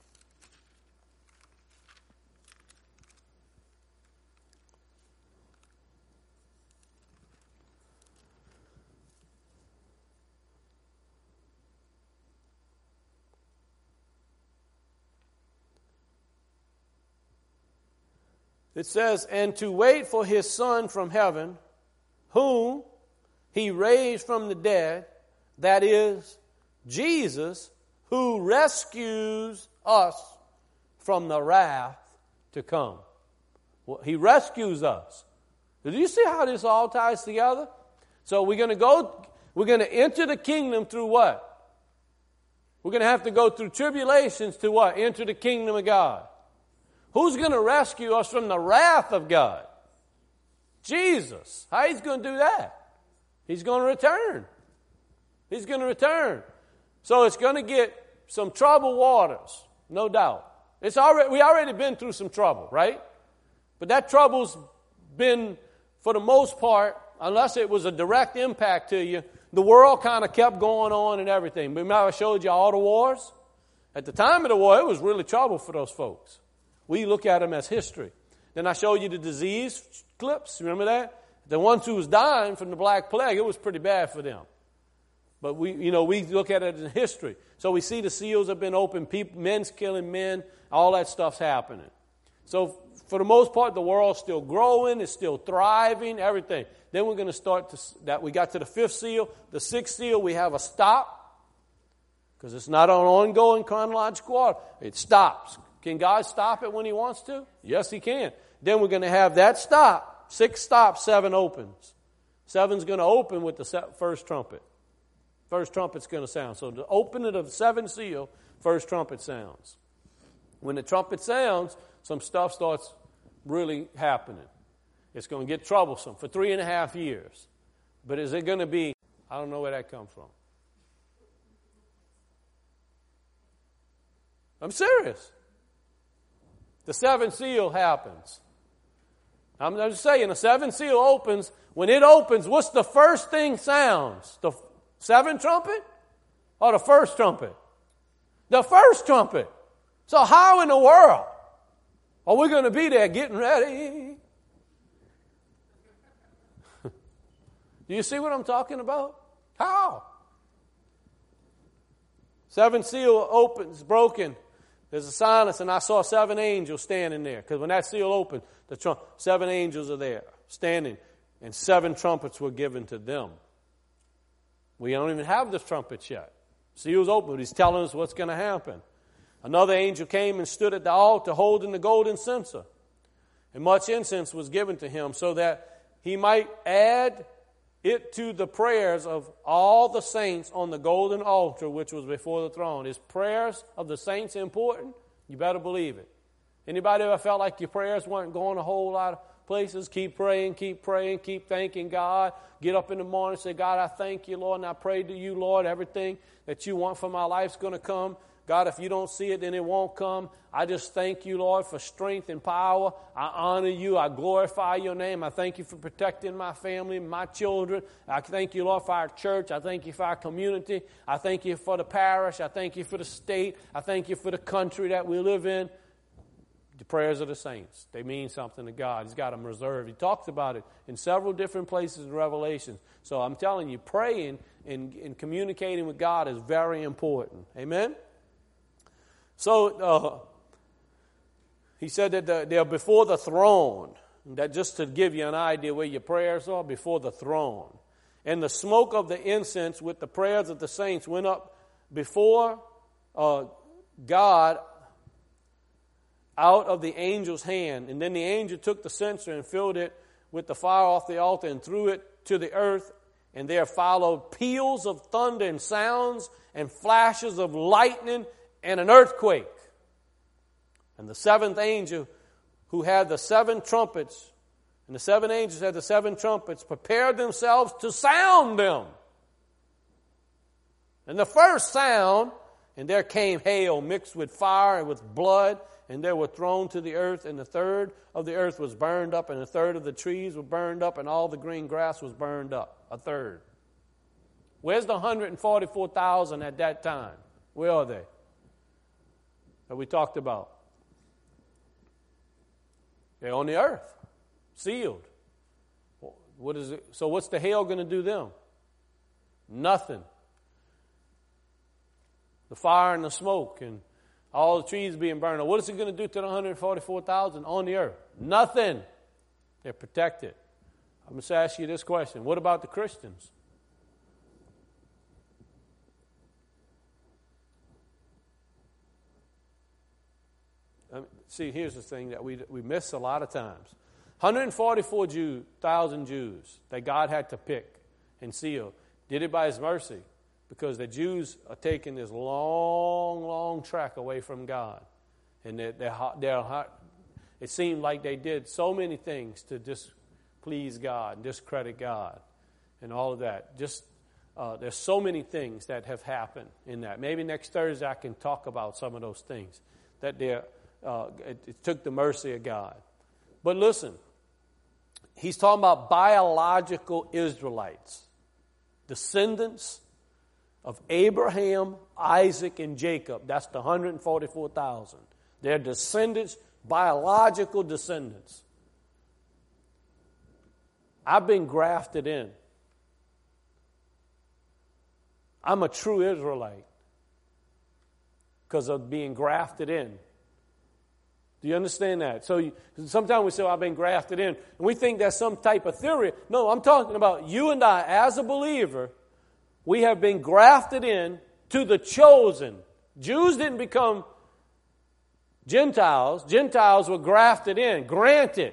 It says, and to wait for His Son from heaven, whom He raised from the dead, that is, Jesus, who rescues us from the wrath to come. Well, He rescues us. Do you see how this all ties together? So we're going to go, we're going to enter the kingdom through what? We're going to have to go through tribulations to what? Enter the kingdom of God. Who's going to rescue us from the wrath of God? Jesus. How He's going to do that? He's going to return. He's going to return. So it's going to get some troubled waters, no doubt. It's already we already been through some trouble, right? But that trouble's been, for the most part, unless it was a direct impact to you, the world kind of kept going on and everything. Remember I showed you all the wars? At the time of the war, it was really trouble for those folks. We look at them as history. Then I showed you the disease clips. Remember that? The ones who was dying from the Black Plague, it was pretty bad for them. But we, you know, we look at it in history. So we see the seals have been opened, people, men's killing men, all that stuff's happening. So for the most part, the world's still growing, it's still thriving, everything. Then we're going to start to, that we got to the fifth seal. The sixth seal, we have a stop. Because it's not an ongoing chronological order. It stops. Can God stop it when He wants to? Yes, He can. Then we're going to have that stop. Six stops, seven opens. Seven's going to open with the first trumpet. First trumpet's going to sound. So the opening of the seventh seal, first trumpet sounds. When the trumpet sounds, some stuff starts really happening. It's going to get troublesome for three and a half years. But is it going to be, I don't know where that comes from. I'm serious. The seventh seal happens. I'm just saying, the seventh seal opens. When it opens, what's the first thing sounds? The seventh trumpet or the first trumpet? The first trumpet. So how in the world are we going to be there getting ready? Do you see what I'm talking about? How? Seventh seal opens, broken. There's a silence, and I saw seven angels standing there. Because when that seal opened, the trump, seven angels are there, standing, and seven trumpets were given to them. We don't even have the trumpets yet. Seal's open, but He's telling us what's going to happen. Another angel came and stood at the altar holding the golden censer. And much incense was given to him so that he might add it to the prayers of all the saints on the golden altar which was before the throne. Is prayers of the saints important? You better believe it. Anybody ever felt like your prayers weren't going a whole lot of places? Keep praying, keep praying, keep thanking God. Get up in the morning and say, God, I thank you, Lord, and I pray to you, Lord, everything that you want for my life is going to come. God, if you don't see it, then it won't come. I just thank you, Lord, for strength and power. I honor you. I glorify your name. I thank you for protecting my family, my children. I thank you, Lord, for our church. I thank you for our community. I thank you for the parish. I thank you for the state. I thank you for the country that we live in. The prayers of the saints, they mean something to God. He's got them reserved. He talks about it in several different places in Revelation. So I'm telling you, praying in, in communicating with God is very important. Amen? So, uh, he said that the, they're before the throne. That just to give you an idea where your prayers are, before the throne. And the smoke of the incense with the prayers of the saints went up before uh, God out of the angel's hand. And then the angel took the censer and filled it with the fire off the altar and threw it to the earth. And there followed peals of thunder and sounds and flashes of lightning and an earthquake. And the seventh angel, who had the seven trumpets, and the seven angels had the seven trumpets, prepared themselves to sound them. And the first sound, and there came hail mixed with fire and with blood, and they were thrown to the earth, and the third of the earth was burned up, and a third of the trees were burned up, and all the green grass was burned up. A third. Where's the one hundred forty-four thousand at that time? Where are they? That we talked about. They're on the earth, sealed. What is it? So what's the hail going to do them? Nothing. The fire and the smoke and all the trees being burned. What is it going to do to the one hundred forty-four thousand on the earth? Nothing. They're protected. I must ask you this question. What about the Christians? I mean, see, here's the thing that we we miss a lot of times. one hundred forty-four thousand Jews that God had to pick and seal. Did it by His mercy, because the Jews are taking this long, long track away from God. And they're, they're, they're, it seemed like they did so many things to displease God, discredit God, and all of that. Just uh, there's so many things that have happened in that. Maybe next Thursday I can talk about some of those things that they're Uh, it, it took the mercy of God. But listen, he's talking about biological Israelites, descendants of Abraham, Isaac, and Jacob. That's the one hundred forty-four thousand. They're descendants, biological descendants. I've been grafted in. I'm a true Israelite because of being grafted in. Do you understand that? So you, sometimes we say, oh, I've been grafted in. And we think that's some type of theory. No, I'm talking about you and I, as a believer, we have been grafted in to the chosen. Jews didn't become Gentiles. Gentiles were grafted in, granted.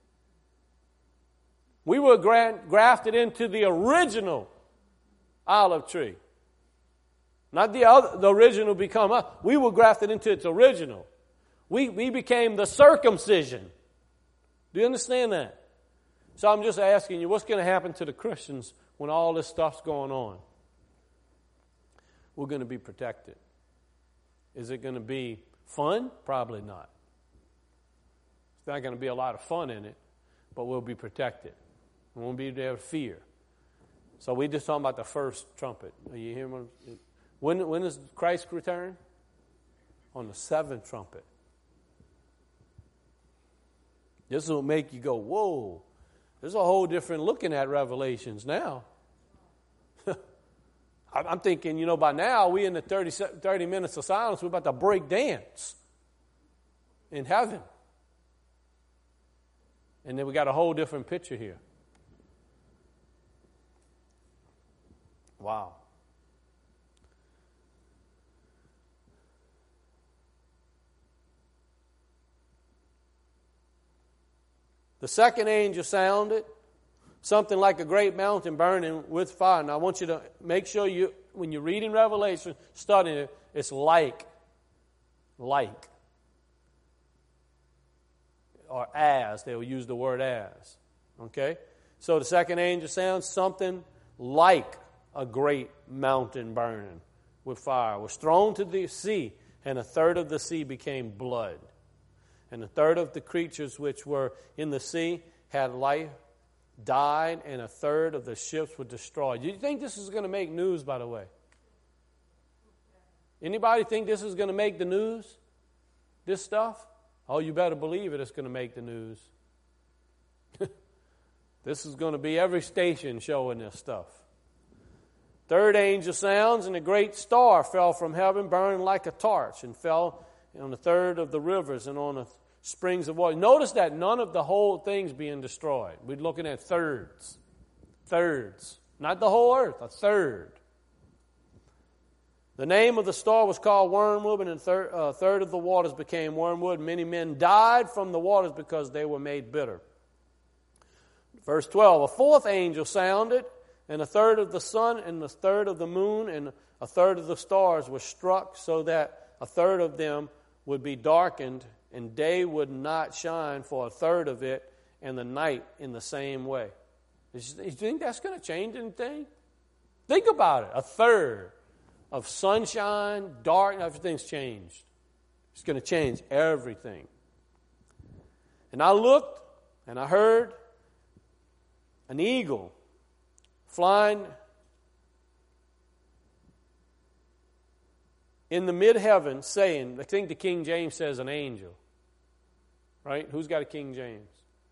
We were grant, grafted into the original olive tree. Not the, other, the original become us. We were grafted into its original. We, we became the circumcision. Do you understand that? So I'm just asking you, what's going to happen to the Christians when all this stuff's going on? We're going to be protected. Is it going to be fun? Probably not. It's not going to be a lot of fun in it, but we'll be protected. We won't be there with fear. So we're just talking about the first trumpet. Are you hearing? When, when does Christ return? On the seventh trumpet. This will make you go, whoa, there's a whole different looking at Revelations now. I'm thinking, you know, by now we in the thirty, thirty minutes of silence, we're about to break dance in heaven. And then we got a whole different picture here. Wow. The second angel sounded, something like a great mountain burning with fire. Now I want you to make sure you, when you're reading Revelation, studying it, it's like, like, or as. They will use the word as. Okay? So the second angel sounds something like a great mountain burning with fire. Was thrown to the sea, and a third of the sea became blood. And a third of the creatures which were in the sea had life, died, and a third of the ships were destroyed. Do you think this is going to make news, by the way? Anybody think this is going to make the news? This stuff? Oh, you better believe it, it's going to make the news. This is going to be every station showing this stuff. Third angel sounds, and a great star fell from heaven, burning like a torch, and fell on the third of the rivers and on the springs of water. Notice that none of the whole thing's being destroyed. We're looking at thirds. Thirds. Not the whole earth, a third. The name of the star was called Wormwood, and a third, uh, third of the waters became wormwood. Many men died from the waters because they were made bitter. Verse twelve, a fourth angel sounded, and a third of the sun and a third of the moon and a third of the stars were struck, so that a third of them would be darkened, and day would not shine for a third of it, and the night in the same way. Do you think that's going to change anything? Think about it. A third of sunshine, dark, everything's changed. It's going to change everything. And I looked, and I heard an eagle flying in the mid-heaven, saying, I think the King James says an angel. Right? Who's got a King James?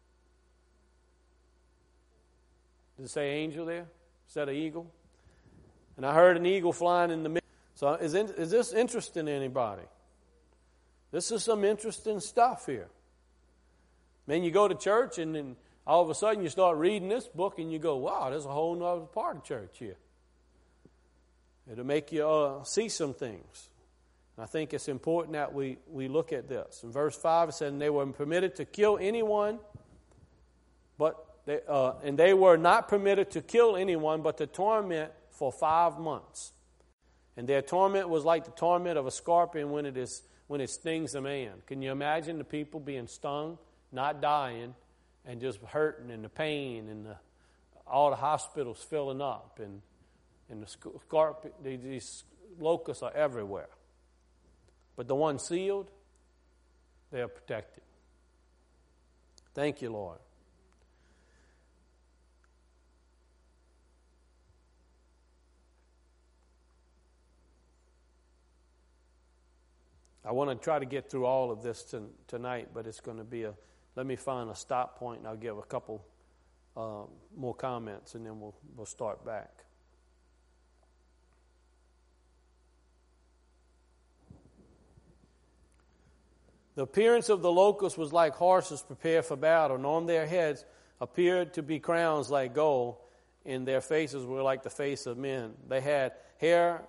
Does it say angel there? Is that an eagle? And I heard an eagle flying in the mid. So is, in, is this interesting to anybody? This is some interesting stuff here. Then you go to church, and then all of a sudden you start reading this book, and you go, wow, there's a whole other part of church here. It'll make you uh, see some things. And I think it's important that we, we look at this. In verse five, it said, and they were permitted to kill anyone, but they, uh, and they were not permitted to kill anyone, but to torment for five months. And their torment was like the torment of a scorpion when it is when it stings a man. Can you imagine the people being stung, not dying, and just hurting, and the pain, and the, all the hospitals filling up, and and the scorpion, these locusts are everywhere. But the ones sealed, they are protected. Thank you, Lord. I want to try to get through all of this to, tonight, but it's going to be a, let me find a stop point, and I'll give a couple uh, more comments, and then we'll we'll start back. The appearance of the locusts was like horses prepared for battle, and on their heads appeared to be crowns like gold, and their faces were like the face of men. They had hair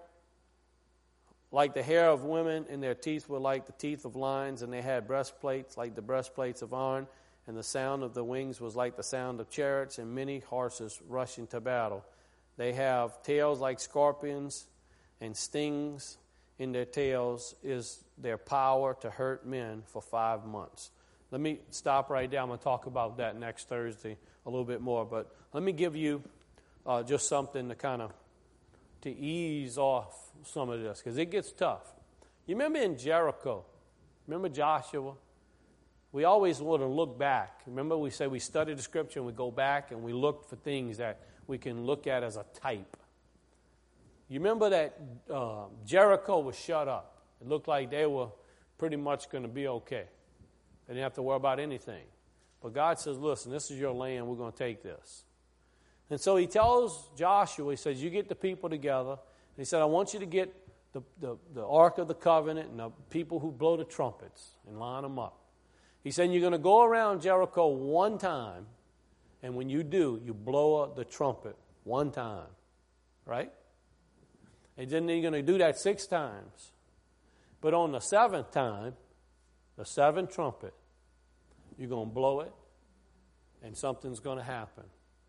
like the hair of women, and their teeth were like the teeth of lions, and they had breastplates like the breastplates of iron, and the sound of the wings was like the sound of chariots, and many horses rushing to battle. They have tails like scorpions, and stings in their tails is their power to hurt men for five months. Let me stop right there. I'm going to talk about that next Thursday a little bit more, but let me give you uh, just something to kind of to ease off some of this, because it gets tough. You remember in Jericho, remember Joshua? We always want to look back. Remember we say we study the scripture and we go back and we look for things that we can look at as a type. You remember that uh, Jericho was shut up. It looked like they were pretty much going to be okay. They didn't have to worry about anything. But God says, listen, this is your land. We're going to take this. And so he tells Joshua, he says, you get the people together. And he said, I want you to get the, the, the Ark of the Covenant and the people who blow the trumpets and line them up. He said, you're going to go around Jericho one time, and when you do, you blow up the trumpet one time. Right? And then you're going to do that six times. But on the seventh time, the seventh trumpet, you're going to blow it, and something's going to happen.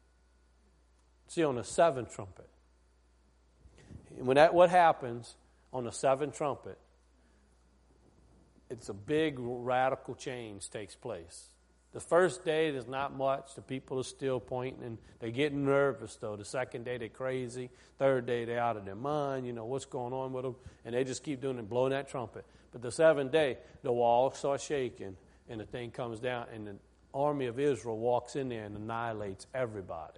See, on the seventh trumpet. When that what happens on the seventh trumpet, it's a big radical change takes place. The first day, there's not much. The people are still pointing, and they're getting nervous, though. The second day, they're crazy. Third day, they're out of their mind. You know, what's going on with them? And they just keep doing it, blowing that trumpet. But the seventh day, the walls start shaking, and the thing comes down, and the army of Israel walks in there and annihilates everybody.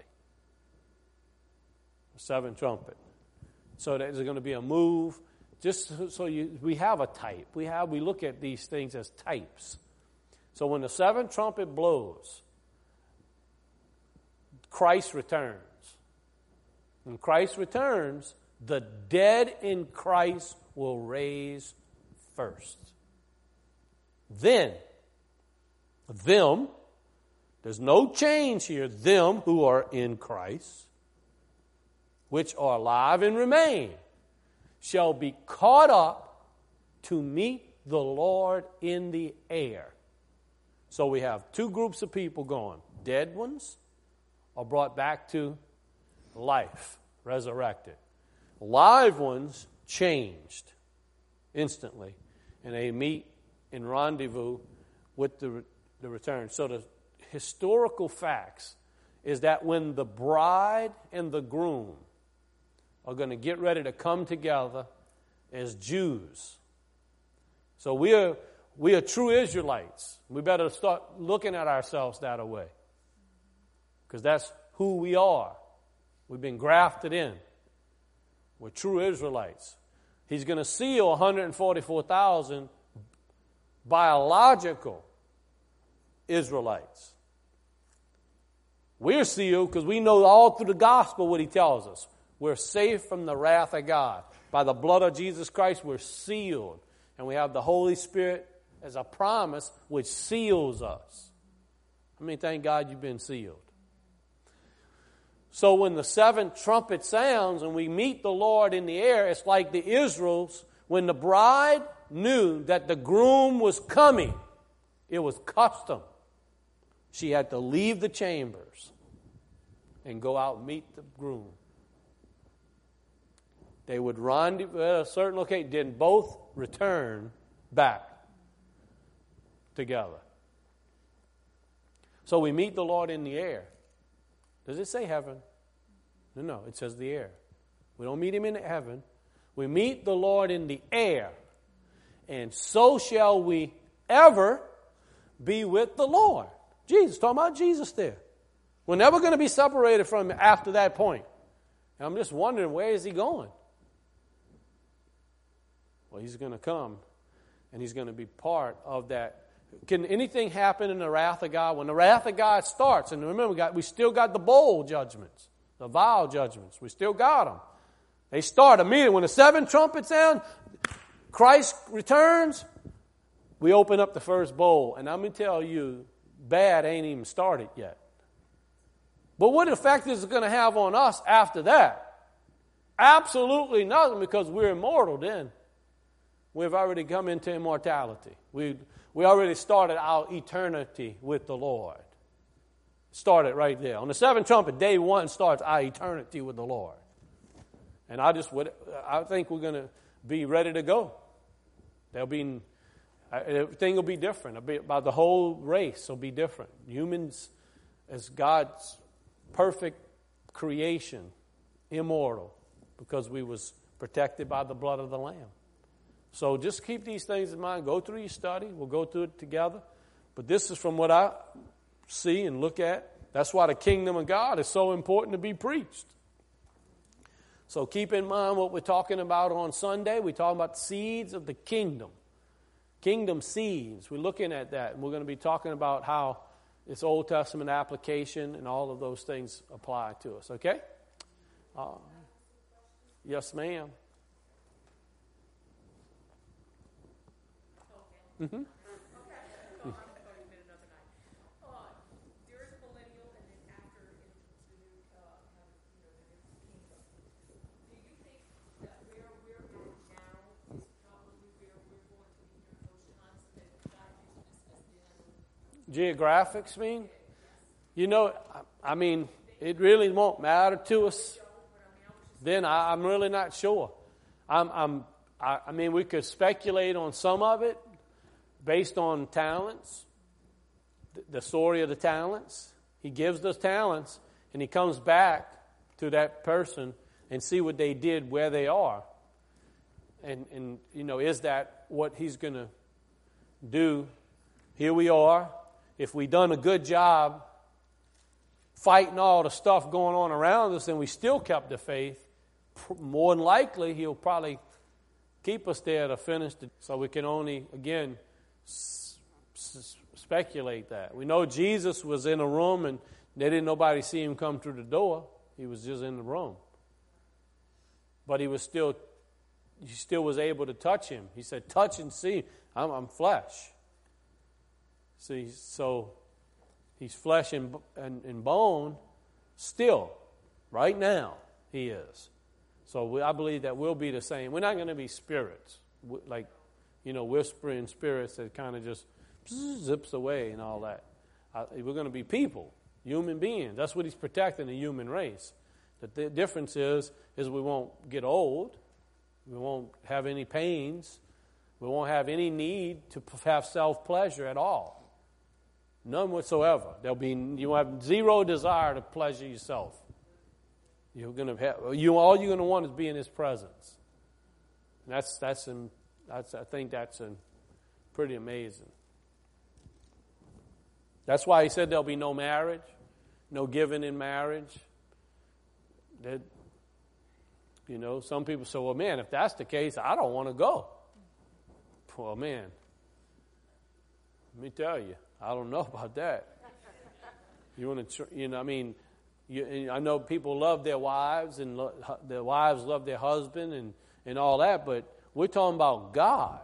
The seventh trumpet. So there's going to be a move. Just so you, we have a type. We have we look at these things as types. So when the seventh trumpet blows, Christ returns. When Christ returns, the dead in Christ will raise first. Then, them, there's no change here, them who are in Christ, which are alive and remain, shall be caught up to meet the Lord in the air. So we have two groups of people going. Dead ones are brought back to life, resurrected. Live ones changed instantly, and they meet in rendezvous with the, the return. So the historical facts is that when the bride and the groom are going to get ready to come together as Jews. So we are we are true Israelites. We better start looking at ourselves that way, because that's who we are. We've been grafted in. We're true Israelites. He's going to seal one hundred forty-four thousand biological Israelites. We're sealed because we know all through the gospel what he tells us. We're safe from the wrath of God. By the blood of Jesus Christ, we're sealed. And we have the Holy Spirit as a promise which seals us. I mean, thank God you've been sealed. So when the seventh trumpet sounds and we meet the Lord in the air, it's like the Israels, when the bride knew that the groom was coming, it was custom. She had to leave the chambers and go out and meet the groom. They would rendezvous at a certain location, then both return back together. So we meet the Lord in the air. Does it say heaven? No, no, it says the air. We don't meet him in heaven. We meet the Lord in the air. And so shall we ever be with the Lord. Jesus, talking about Jesus there. We're never going to be separated from him after that point. And I'm just wondering, where is he going? Well, he's going to come, and he's going to be part of that. Can anything happen in the wrath of God? When the wrath of God starts, and remember, we, got, we still got the bowl judgments, the vial judgments. We still got them. They start immediately. When the seven trumpets sound, Christ returns, we open up the first bowl. And I'm going to tell you, bad ain't even started yet. But what effect is it going to have on us after that? Absolutely nothing, because we're immortal then. We've already come into immortality. We we already started our eternity with the Lord. Started right there. On the seventh trumpet, day one starts our eternity with the Lord. And I just would, I think we're going to be ready to go. There'll be, everything will be different. It'll be, about the whole race will be different. Humans, as God's perfect creation, immortal, because we was protected by the blood of the Lamb. So just keep these things in mind. Go through your study. We'll go through it together. But this is from what I see and look at. That's why the kingdom of God is so important to be preached. So keep in mind what we're talking about on Sunday. We're talking about seeds of the kingdom. Kingdom seeds. We're looking at that. And we're going to be talking about how this Old Testament application and all of those things apply to us. Okay? Uh, yes, ma'am. Mm-hmm. Okay. So I'm going to admit another night. Uh, there is a millennial, and then after the new, uh, you know, the new kingdom. Do you think that where we're at now is probably where we're going to be in those times that God uses as the geographics mean? You know, I mean, it really won't matter to us. Then I, I'm really not sure. I'm, I'm, I, I mean, we could speculate on some of it. Based on talents, the story of the talents. He gives those talents, and he comes back to that person and see what they did where they are. And, and you know, is that what he's going to do? Here we are. If we done a good job fighting all the stuff going on around us and we still kept the faith, more than likely he'll probably keep us there to finish. The, so we can only, again, S- s- speculate that. We know Jesus was in a room and they didn't nobody see him come through the door. He was just in the room. but he was still, he still was able to touch him. He said, touch and see. I'm, I'm flesh. See, so he's flesh and, and, and bone still. Right now, he is. So we, I believe that we'll be the same. We're not going to be spirits, like, you know, whispering spirits that kind of just zips away and all that. Uh, we're going to be people, human beings. That's what he's protecting, the human race. The th- difference is, is we won't get old. We won't have any pains. We won't have any need to p- have self-pleasure at all. None whatsoever. There'll be, you have zero desire to pleasure yourself. You're going to have, you all you're going to want is be in his presence. And that's that's in, that's I think that's in, pretty amazing. That's why he said there'll be no marriage, no giving in marriage. That, you know, some people say, well, man, if that's the case, I don't want to go. Well, man, let me tell you, I don't know about that. You want to, you know, I mean, you, I know people love their wives and lo, their wives love their husband and, and all that, but we're talking about God.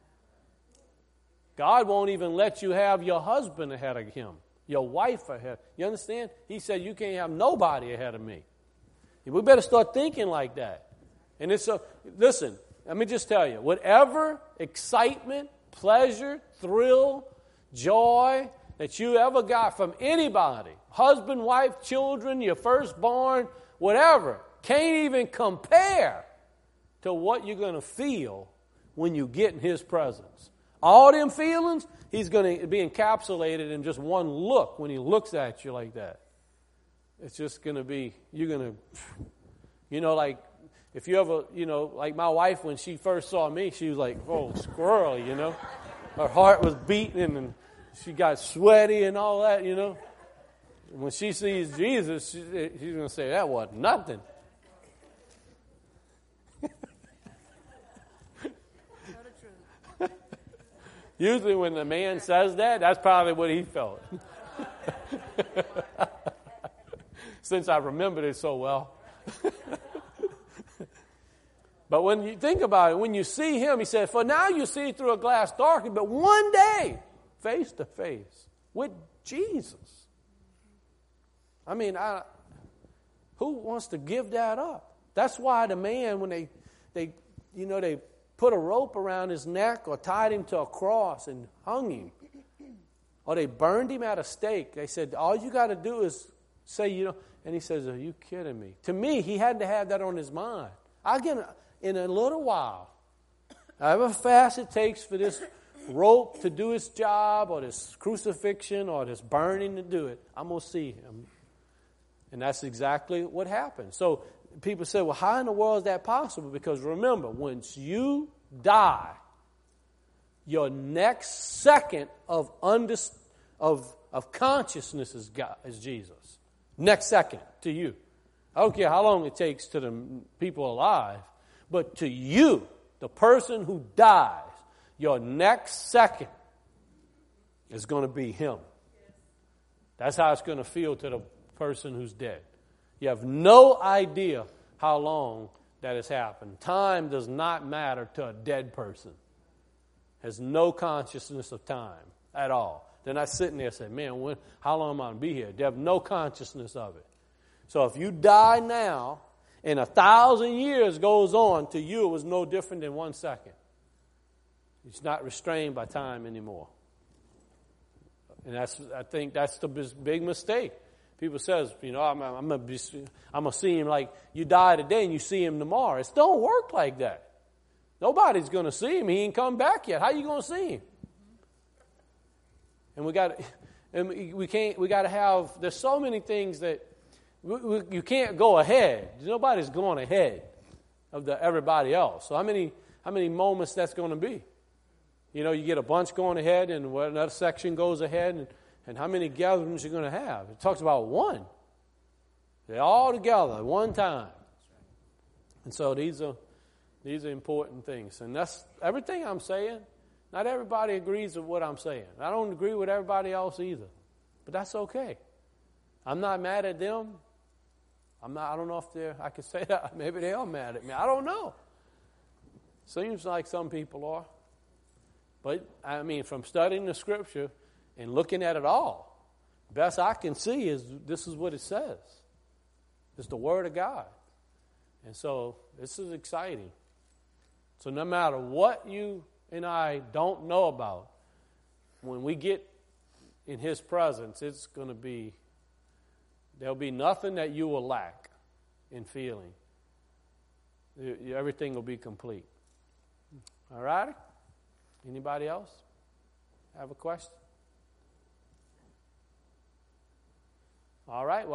God won't even let you have your husband ahead of him, your wife ahead. You understand? He said, you can't have nobody ahead of me. We better start thinking like that. And it's a, listen, let me just tell you, whatever excitement, pleasure, thrill, joy that you ever got from anybody, husband, wife, children, your firstborn, whatever, can't even compare to what you're going to feel when you get in his presence. All them feelings, he's going to be encapsulated in just one look when he looks at you like that. It's just going to be, you're going to, you know, like, if you ever, you know, like my wife, when she first saw me, she was like, oh, squirrel, you know. Her heart was beating and she got sweaty and all that, you know. When she sees Jesus, she, she's going to say, that was nothing. Usually when the man says that, that's probably what he felt. Since I remembered it so well. But when you think about it, when you see him, he said, for now you see through a glass darkly, but one day, face to face with Jesus. I mean, I, who wants to give that up? That's why the man, when they, they, you know, they put a rope around his neck or tied him to a cross and hung him, or they burned him at a stake, they said, all you got to do is say, you know, and he says, are you kidding me? To me, he had to have that on his mind. Again, in a little while, however fast it takes for this rope to do its job, or this crucifixion, or this burning to do it, I'm going to see him. And that's exactly what happened. So people say, well, how in the world is that possible? Because remember, once you die, your next second of under, of of consciousness is God, is Jesus. Next second to you. I don't care how long it takes to the people alive, but to you, the person who dies, your next second is going to be him. That's how it's going to feel to the person who's dead. You have no idea how long that has happened. Time does not matter to a dead person. Has no consciousness of time at all. They're not sitting there saying, man, when, how long am I going to be here? They have no consciousness of it. So if you die now, and a thousand years goes on, to you it was no different than one second. It's not restrained by time anymore. And that's, I think that's the big mistake. People says, you know, I'm, I'm going to I'm gonna see him like you die today and you see him tomorrow. It don't work like that. Nobody's going to see him. He ain't come back yet. How you going to see him? And we got, and we can't. We got to have. There's so many things that we, we, you can't go ahead. Nobody's going ahead of the everybody else. So how many how many moments that's going to be? You know, you get a bunch going ahead, and another section goes ahead, and, and how many gatherings you're going to have? It talks about one. They're all together at one time. And so these are these are important things, and that's everything I'm saying. Not everybody agrees with what I'm saying. I don't agree with everybody else either. But that's okay. I'm not mad at them. I'm not, I don't know if they're, I can say that. Maybe they are mad at me. I don't know. Seems like some people are. But, I mean, from studying the Scripture and looking at it all, best I can see is this is what it says. It's the Word of God. And so, this is exciting. So, no matter what you and I don't know about, when we get in His presence, it's going to be, there'll be nothing that you will lack in feeling. Everything will be complete. All right? Anybody else have a question? All right. Well,